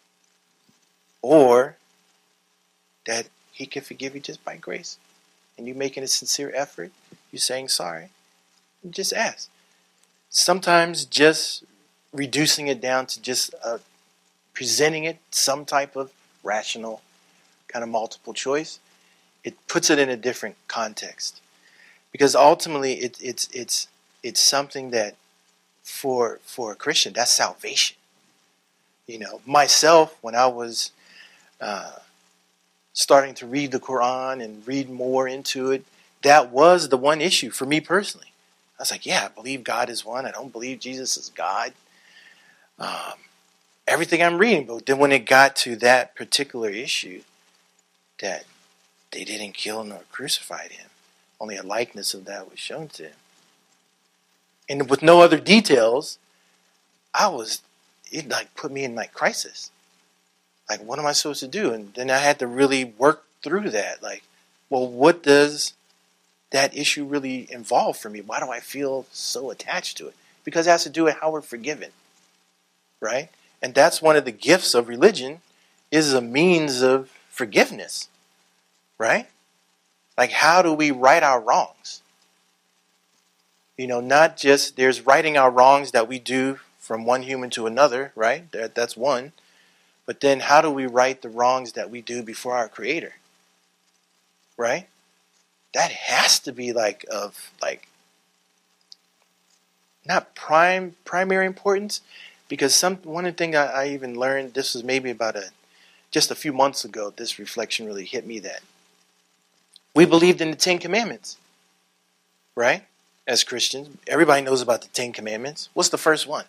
or that he could forgive you just by grace. And you making a sincere effort, you saying sorry, you just ask. Sometimes just reducing it down to just uh, presenting it some type of rational kind of multiple choice, it puts it in a different context. Because ultimately it, it's it's it's something that for for a Christian, that's salvation. You know, myself, when I was uh, starting to read the Quran and read more into it, that was the one issue for me personally. I was like, yeah, I believe God is one. I don't believe Jesus is God. Um, everything I'm reading, but then when it got to that particular issue, that they didn't kill nor crucified him, only a likeness of that was shown to him, and with no other details, I was, it like put me in like crisis. Like, what am I supposed to do? And then I had to really work through that. Like, well, what does that issue really involve for me? Why do I feel so attached to it? Because it has to do with how we're forgiven, right? And that's one of the gifts of religion, is a means of forgiveness, right? Like, how do we right our wrongs? You know, not just, there's righting our wrongs that we do from one human to another, right? That, that's one. But then how do we right the wrongs that we do before our Creator? Right? That has to be like of like not prime primary importance, because some one of the things I, I even learned, this was maybe about a just a few months ago, this reflection really hit me, that we believed in the Ten Commandments, right? As Christians, everybody knows about the Ten Commandments. What's the first one?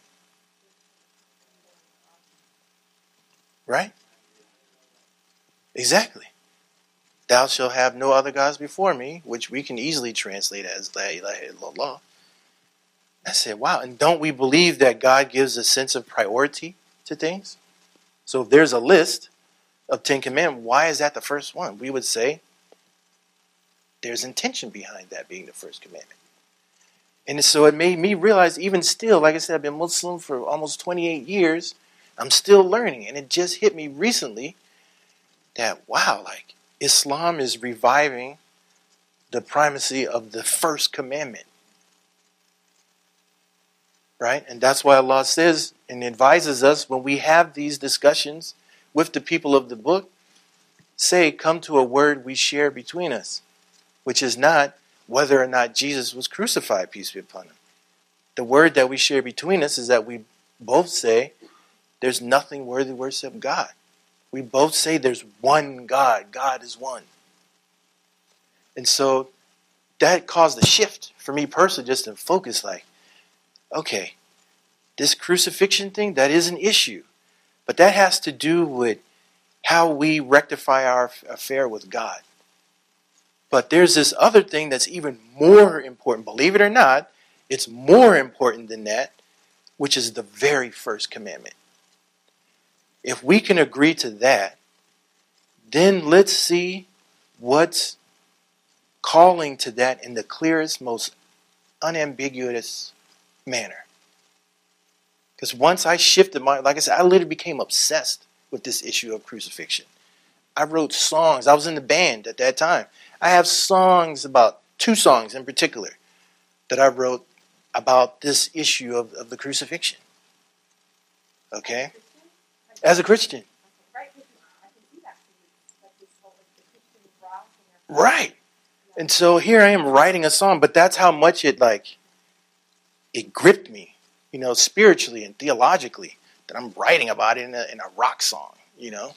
Right? Exactly. Thou shalt have no other gods before me, which we can easily translate as La ilaha illallah. I said, wow, and don't we believe that God gives a sense of priority to things? So if there's a list of Ten Commandments, why is that the first one? We would say there's intention behind that being the first commandment. And so it made me realize, even still, like I said, I've been Muslim for almost twenty-eight years. I'm still learning. And it just hit me recently that, wow, like Islam is reviving the primacy of the first commandment. Right? And that's why Allah says and advises us, when we have these discussions with the people of the book, say, come to a word we share between us, which is not whether or not Jesus was crucified, peace be upon him. The word that we share between us is that we both say there's nothing worthy worship of God. We both say there's one God. God is one. And so that caused a shift for me personally, just to focus like, okay, this crucifixion thing, that is an issue. But that has to do with how we rectify our affair with God. But there's this other thing that's even more important. Believe it or not, it's more important than that, which is the very first commandment. If we can agree to that, then let's see what's calling to that in the clearest, most unambiguous manner. Because once I shifted my, like I said, I literally became obsessed with this issue of crucifixion. I wrote songs. I was in the band at that time. I have songs about, two songs in particular, that I wrote about this issue of, of the crucifixion. Okay? As a Christian. Right. And so here I am writing a song, but that's how much it like it gripped me, you know, spiritually and theologically, that I'm writing about it in a, in a rock song, you know.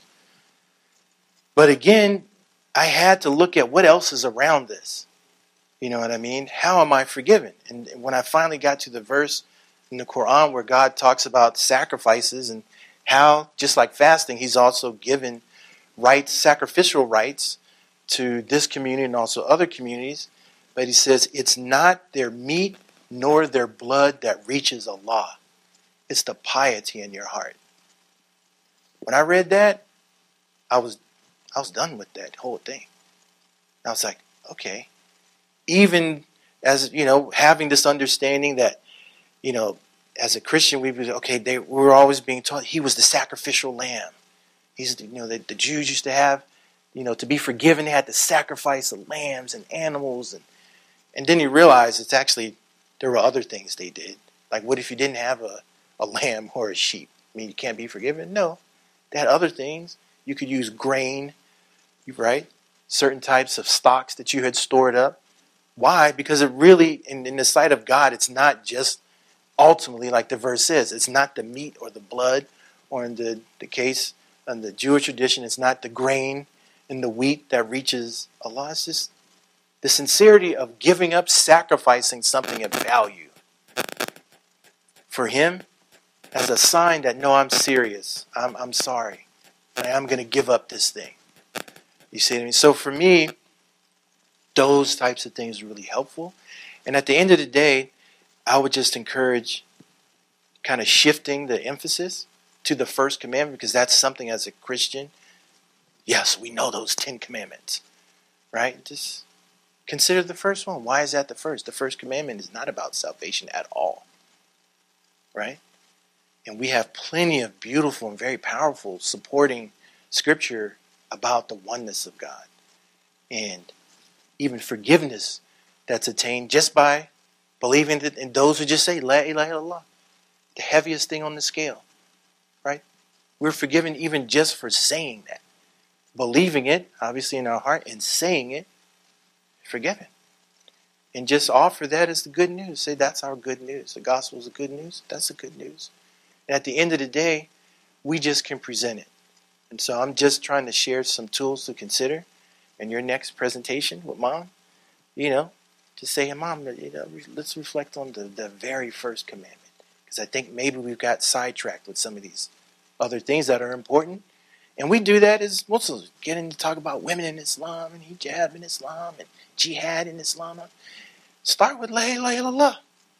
But again, I had to look at what else is around this. You know what I mean? How am I forgiven? And when I finally got to the verse in the Quran where God talks about sacrifices and how, just like fasting, he's also given rights, sacrificial rights to this community and also other communities. But he says it's not their meat nor their blood that reaches Allah. It's the piety in your heart. When I read that, I was I was done with that whole thing. I was like, okay. Even as, you know, having this understanding that, you know, as a Christian, we would, okay, they we were always being taught he was the sacrificial lamb. He's, you know, the, the Jews used to have, you know, to be forgiven, they had to sacrifice the lambs and animals. And, and then you realize it's actually, there were other things they did. Like, what if you didn't have a, a lamb or a sheep? I mean, you can't be forgiven? No. They had other things. You could use grain, right? Certain types of stocks that you had stored up. Why? Because it really, in, in the sight of God, it's not just ultimately like the verse says. It's not the meat or the blood, or in the, the case in the Jewish tradition, it's not the grain and the wheat that reaches Allah. It's just the sincerity of giving up, sacrificing something of value for him as a sign that, no, I'm serious. I'm, I'm sorry. I am going to give up this thing. You see what I mean? So for me, those types of things are really helpful. And at the end of the day, I would just encourage kind of shifting the emphasis to the first commandment, because that's something as a Christian, yes, we know those Ten Commandments, right? Just consider the first one. Why is that the first? The first commandment is not about salvation at all, right? And we have plenty of beautiful and very powerful supporting scripture about the oneness of God and even forgiveness that's attained just by believing that, in those who just say La ilaha illallah, the heaviest thing on the scale, right? We're forgiven even just for saying that. Believing it, obviously in our heart, and saying it, forgiven. And just offer that as the good news. Say that's our good news. The gospel is the good news. That's the good news. And at the end of the day, we just can present it. And so I'm just trying to share some tools to consider in your next presentation with Mom. You know, to say, hey, Mom, you know, let's reflect on the, the very first commandment. Because I think maybe we've got sidetracked with some of these other things that are important. And we do that as Muslims, getting to talk about women in Islam and hijab in Islam and jihad in Islam. Start with La ilaha illallah.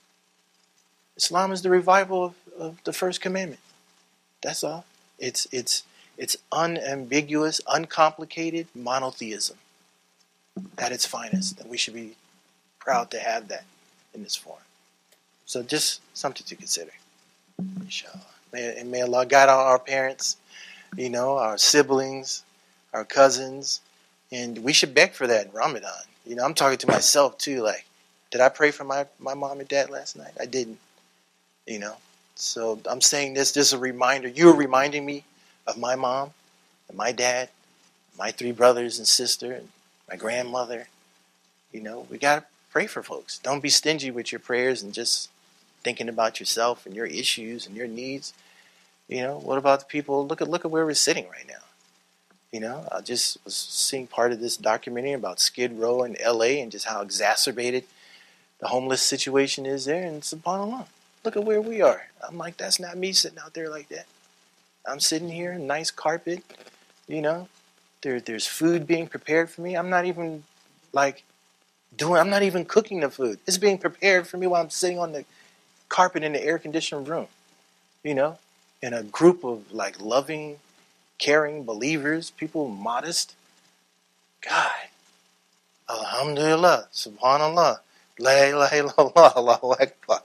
Islam is the revival of, of the first commandment. That's all. It's it's it's unambiguous, uncomplicated monotheism at its finest. And we should be proud to have that in this form. So just something to consider. Inshallah. May, and may Allah guide all our parents, you know, our siblings, our cousins. And we should beg for that in Ramadan. You know, I'm talking to myself too. Like, did I pray for my, my mom and dad last night? I didn't. You know. So I'm saying this, this is a reminder. You're reminding me of my mom and my dad, my three brothers and sister, and my grandmother. You know, we got to pray for folks. Don't be stingy with your prayers and just thinking about yourself and your issues and your needs. You know, what about the people? Look at look at where we're sitting right now. You know, I just was seeing part of this documentary about Skid Row in L A and just how exacerbated the homeless situation is there. And subhanAllah, look at where we are. I'm like, that's not me sitting out there like that. I'm sitting here, nice carpet, you know. There, there's food being prepared for me. I'm not even like doing, I'm not even cooking the food. It's being prepared for me while I'm sitting on the carpet in the air-conditioned room, you know, in a group of like loving, caring believers, people modest. God, alhamdulillah, subhanallah, la ilaha illallah, Allahu Akbar.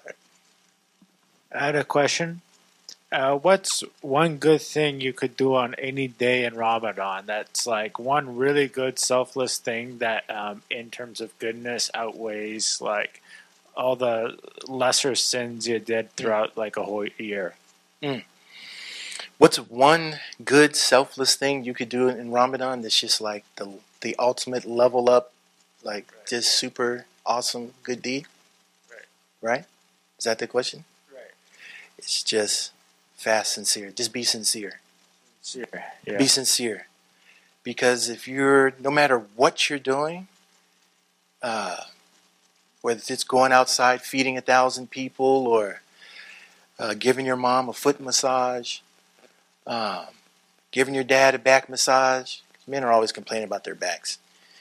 I had a question. Uh, what's one good thing you could do on any day in Ramadan that's like one really good selfless thing that um, in terms of goodness outweighs like all the lesser sins you did throughout like a whole year. What's one good selfless thing you could do in Ramadan that's just like the the ultimate level up, like Right. just super awesome good deed? Right. Right? Is that the question? Right. It's just fast, sincere. Just be sincere. Sure. Yeah. Be sincere. Because if you're, no matter what you're doing, uh, whether it's going outside feeding a thousand people or uh, giving your mom a foot massage, um, giving your dad a back massage. Men are always complaining about their backs.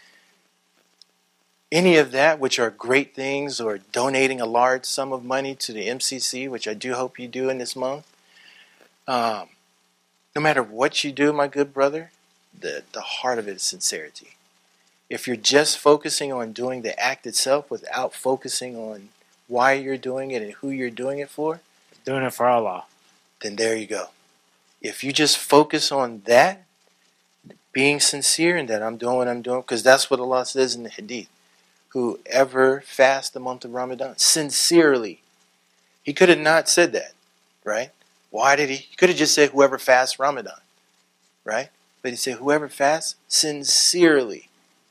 Any of that, which are great things, or donating a large sum of money to the M C C, which I do hope you do in this month. Um, no matter what you do, my good brother, the, the heart of it is sincerity. If you're just focusing on doing the act itself without focusing on why you're doing it and who you're doing it for, Doing it for Allah. then there you go. If you just focus on that, being sincere in that I'm doing what I'm doing, because that's what Allah says in the Hadith. Whoever fasts the month of Ramadan, sincerely. He could have not said that, right? Why did he? He could have just said whoever fasts Ramadan, right? But he said whoever fasts sincerely,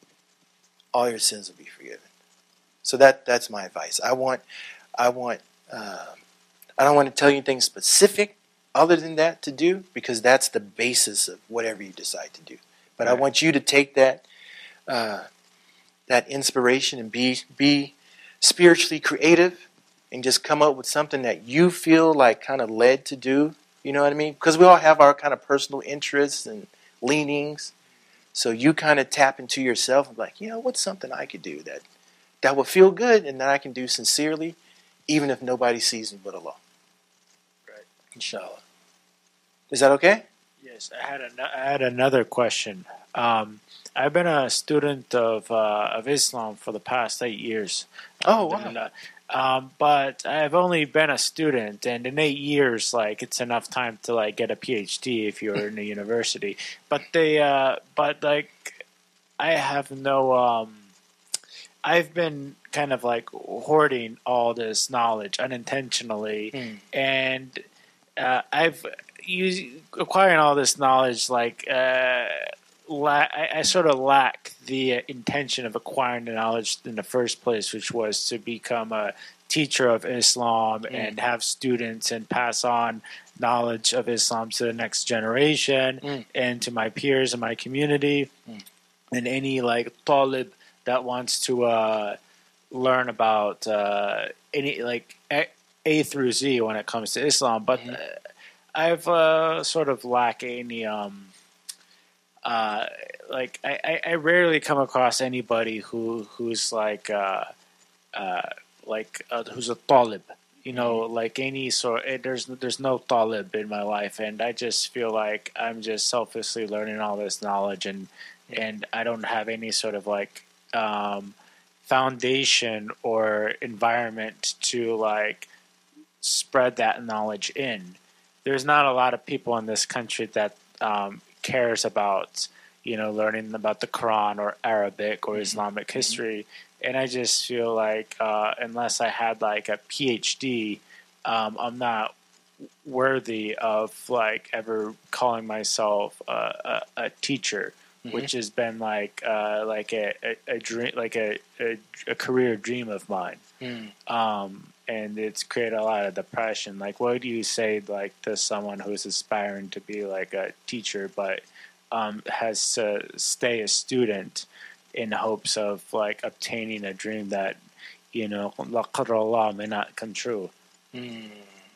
all your sins will be forgiven. So that that's my advice. I want, I want, um, I don't want to tell you anything specific other than that to do, because that's the basis of whatever you decide to do. But I Right. want you to take that, uh, that inspiration and be be spiritually creative and just come up with something that you feel like kind of led to do. You know what I mean? Because we all have our kind of personal interests and leanings. So you kind of tap into yourself and be like, you know, what's something I could do that that will feel good and that I can do sincerely, even if nobody sees me but Allah. Right. Inshallah. Is that okay? Yes, I had an, I had another question. Um, I've been a student of uh, of Islam for the past eight years. Oh, wow. Um, but I've only been a student, and in eight years, like it's enough time to like get a PhD if you're in a university. But they, uh, but like, I have no. Um, I've been kind of like hoarding all this knowledge unintentionally, Mm. and uh, I've used acquiring all this knowledge like. Uh, La- I, I sort of lack the uh, intention of acquiring the knowledge in the first place, which was to become a teacher of Islam Mm. and have students and pass on knowledge of Islam to the next generation Mm. and to my peers in my community Mm. and any like talib that wants to uh, learn about uh, any like a, a through Z when it comes to Islam. But Mhm. uh, I've uh, sort of lack any. Um, Uh, like I, I, I rarely come across anybody who who's like uh, uh, like uh, who's a talib, you know, like any sort. eh, There's there's no talib in my life, and I just feel like I'm just selfishly learning all this knowledge, and and I don't have any sort of like um, foundation or environment to like spread that knowledge in. There's not a lot of people in this country that um, cares about, you know, learning about the Quran or Arabic or Islamic history. And I just feel like uh, unless I had like a PhD, um, I'm not worthy of like ever calling myself a, a, a teacher, Mhm. which has been like uh, like a, a, a dream, like a, a, a career dream of mine. Mm. Um, and it's created a lot of depression. Like, what do you say, like, to someone who's aspiring to be like a teacher, but um, has to stay a student in hopes of like obtaining a dream that, you know, la qadar Allah may not come true? Mm.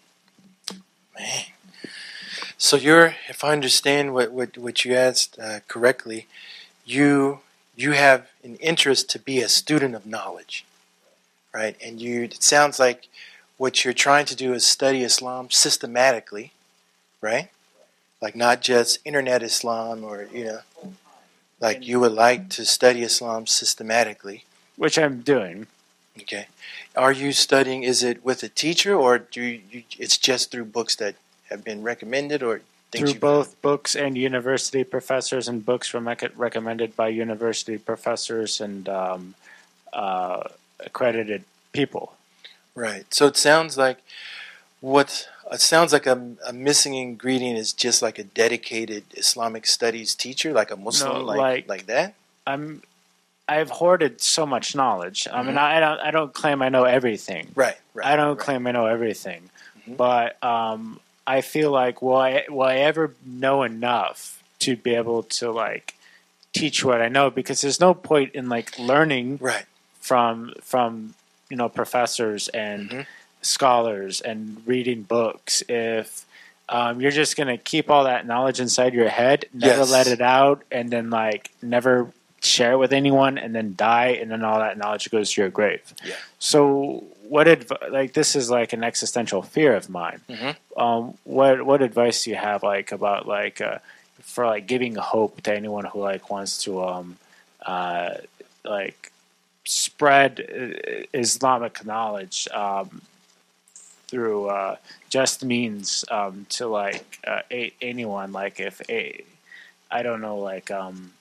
Man. So you're, if I understand what, what, what you asked uh, correctly, you you have an interest to be a student of knowledge, right? And you, it sounds like what you're trying to do is study Islam systematically, right? Like not just internet Islam, or, you know, like you would like to study Islam systematically. Which I'm doing. Okay. Are you studying, is it with a teacher, or do you, you it's just through books that have been recommended, or things Through you've both books and university professors, and books rec- recommended by university professors and um, uh, accredited people. Right. So it sounds like what it sounds like a, a missing ingredient is just like a dedicated Islamic studies teacher, like a Muslim, No, like, like- like that. I'm I've hoarded so much knowledge. I mean, Mhm. I don't I don't claim I know everything. Right. Right. I don't right. claim I know everything, Mhm. but um, I feel like will I will I ever know enough to be able to like teach what I know? Because there's no point in like learning Right. from from you know professors and Mhm. scholars and reading books if um, you're just gonna keep all that knowledge inside your head, never Yes. let it out, and then like never share it with anyone, and then die, and then all that knowledge goes to your grave. Yeah. So what adv- like this is like an existential fear of mine. Mhm. Um, what what advice do you have like about like uh, for like giving hope to anyone who like wants to um uh like spread uh, Islamic knowledge um, through uh, just means um, to like uh, a- anyone. Like if a, I don't know, like um,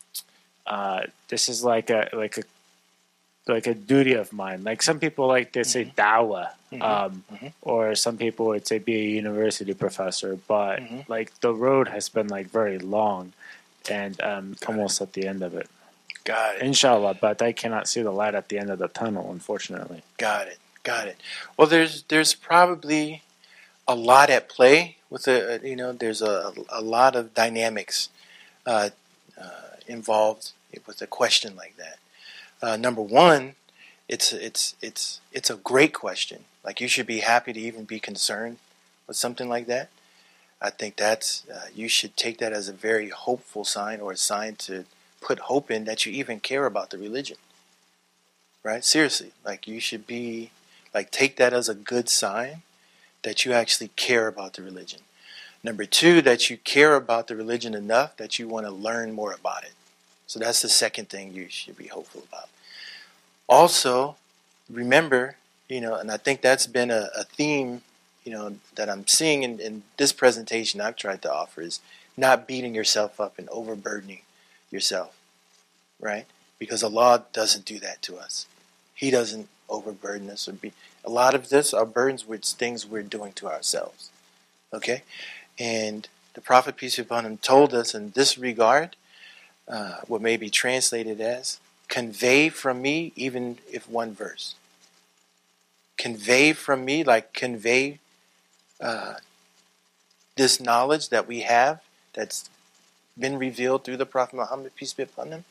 uh, this is like a like a like a duty of mine. Like some people like they say dawah, Mhm. um, Mhm. or some people would say be a university professor. But Mhm. like the road has been like very long, and um, almost at the end of it. Got it. Inshallah, but I cannot see the light at the end of the tunnel, unfortunately. Got it. Got it. Well, there's there's probably a lot at play with the you know there's a a lot of dynamics uh, uh, involved with a question like that. Uh, number one, it's it's it's it's a great question. Like you should be happy to even be concerned with something like that. I think that's uh, you should take that as a very hopeful sign or a sign to put hope in that you even care about the religion. Right? Seriously, like you should be like take that as a good sign that you actually care about the religion. Number two, that you care about the religion enough that you want to learn more about it. So that's the second thing you should be hopeful about. Also, remember, you know, and I think that's been a, a theme, you know, that I'm seeing in, in this presentation I've tried to offer is not beating yourself up and overburdening yourself, right? Because Allah doesn't do that to us. He doesn't overburden us or be. A lot of this are burdens with things we're doing to ourselves, okay? And the Prophet, peace be upon him, told us in this regard, uh, what may be translated as, convey from me even if one verse. Convey from me, like convey uh, this knowledge that we have that's been revealed through the Prophet Muhammad, peace be upon him,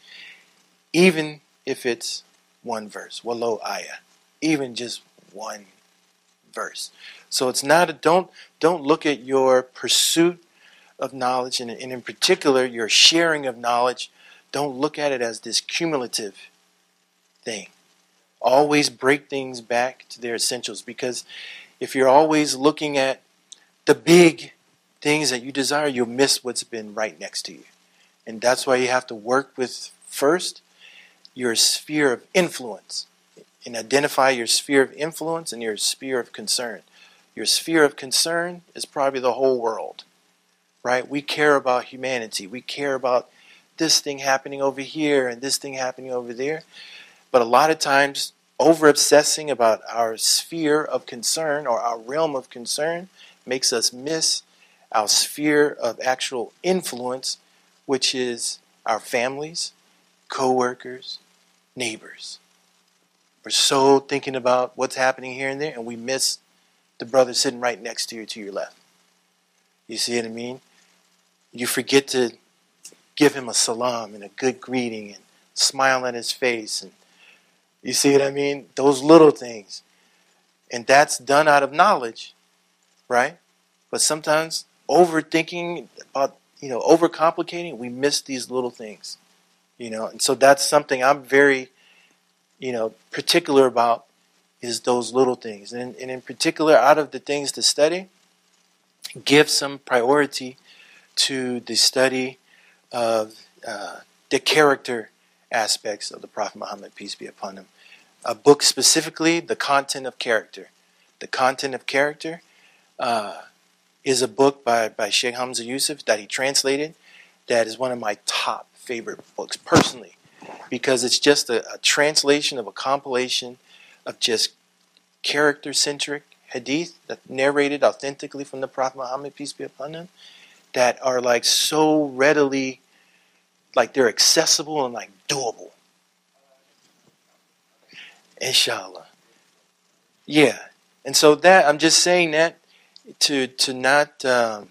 even if it's one verse, walau ayah, even just one verse. So it's not a, don't don't look at your pursuit of knowledge and, and in particular your sharing of knowledge. Don't look at it as this cumulative thing. Always break things back to their essentials, because if you're always looking at the big things that you desire, you'll miss what's been right next to you. And that's why you have to work with first your sphere of influence and identify your sphere of influence and your sphere of concern. Your sphere of concern is probably the whole world, right? We care about humanity. We care about this thing happening over here and this thing happening over there. But a lot of times, over-obsessing about our sphere of concern or our realm of concern makes us miss our sphere of actual influence, which is our families, co-workers, neighbors. We're so thinking about what's happening here and there, and we miss the brother sitting right next to you to your left. You see what I mean? You forget to give him a salam and a good greeting and smile on his face. And you see what I mean? Those little things. And that's done out of knowledge, right? But sometimes overthinking about, you know, overcomplicating, we miss these little things, you know. And so that's something I'm very, you know, particular about, is those little things. And, and in particular, out of the things to study, give some priority to the study of uh, the character aspects of the Prophet Muhammad, peace be upon him. A book specifically, The Content of Character. The Content of Character uh, is a book by, by Sheikh Hamza Yusuf that he translated that is one of my top favorite books personally, because it's just a, a translation of a compilation of just character-centric hadith that narrated authentically from the Prophet Muhammad, peace be upon him, that are like so readily, like they're accessible and like doable. Inshallah. Yeah. And so that, I'm just saying that to to not um,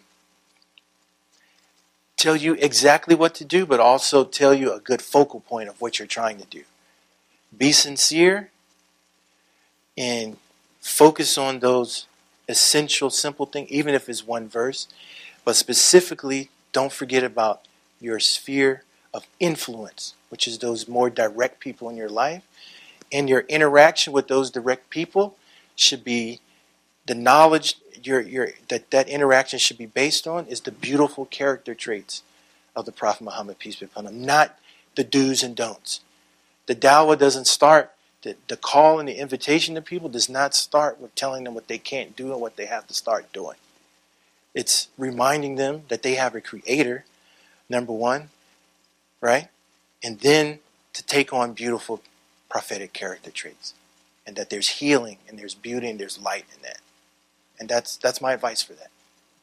tell you exactly what to do, but also tell you a good focal point of what you're trying to do. Be sincere and focus on those essential, simple things, even if it's one verse. But specifically, don't forget about your sphere of influence, which is those more direct people in your life. And your interaction with those direct people should be the knowledge your your that that interaction should be based on is the beautiful character traits of the Prophet Muhammad, peace be upon him, not the do's and don'ts. The dawah doesn't start, the, the call and the invitation to people does not start with telling them what they can't do and what they have to start doing. It's reminding them that they have a creator, number one, right? And then to take on beautiful prophetic character traits. And that there's healing and there's beauty and there's light in that. And that's that's my advice for that.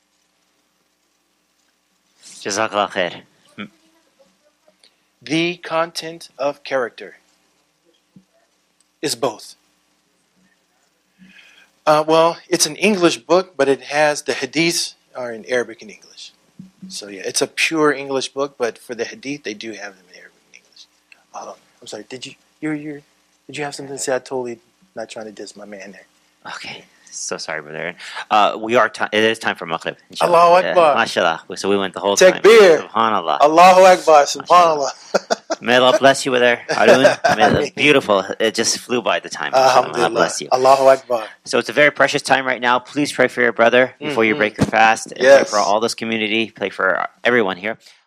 Jazakallah khair. The content of character is both. Uh, well, it's an English book, but it has the hadiths are in Arabic and English. So yeah, it's a pure English book, but for the hadith, they do have them in Arabic and English. Oh, I'm sorry. Did you you you did you have something to say? I totally not trying to diss my man there. Okay. So sorry, brother. Uh, we are. T- it is time for Maghrib. inshallah. Allahu Akbar. Uh, Mashallah. So we went the whole Takbir. time. Subhanallah. Allahu Akbar. Subhanallah. May Allah bless you with her. Arun. May Allah, beautiful. It just flew by the time. May Allah Alhamdulillah. bless you. Allahu Akbar. So it's a very precious time right now. Please pray for your brother before you Mhm. break your fast. And Yes. Pray for all this community. Pray for everyone here.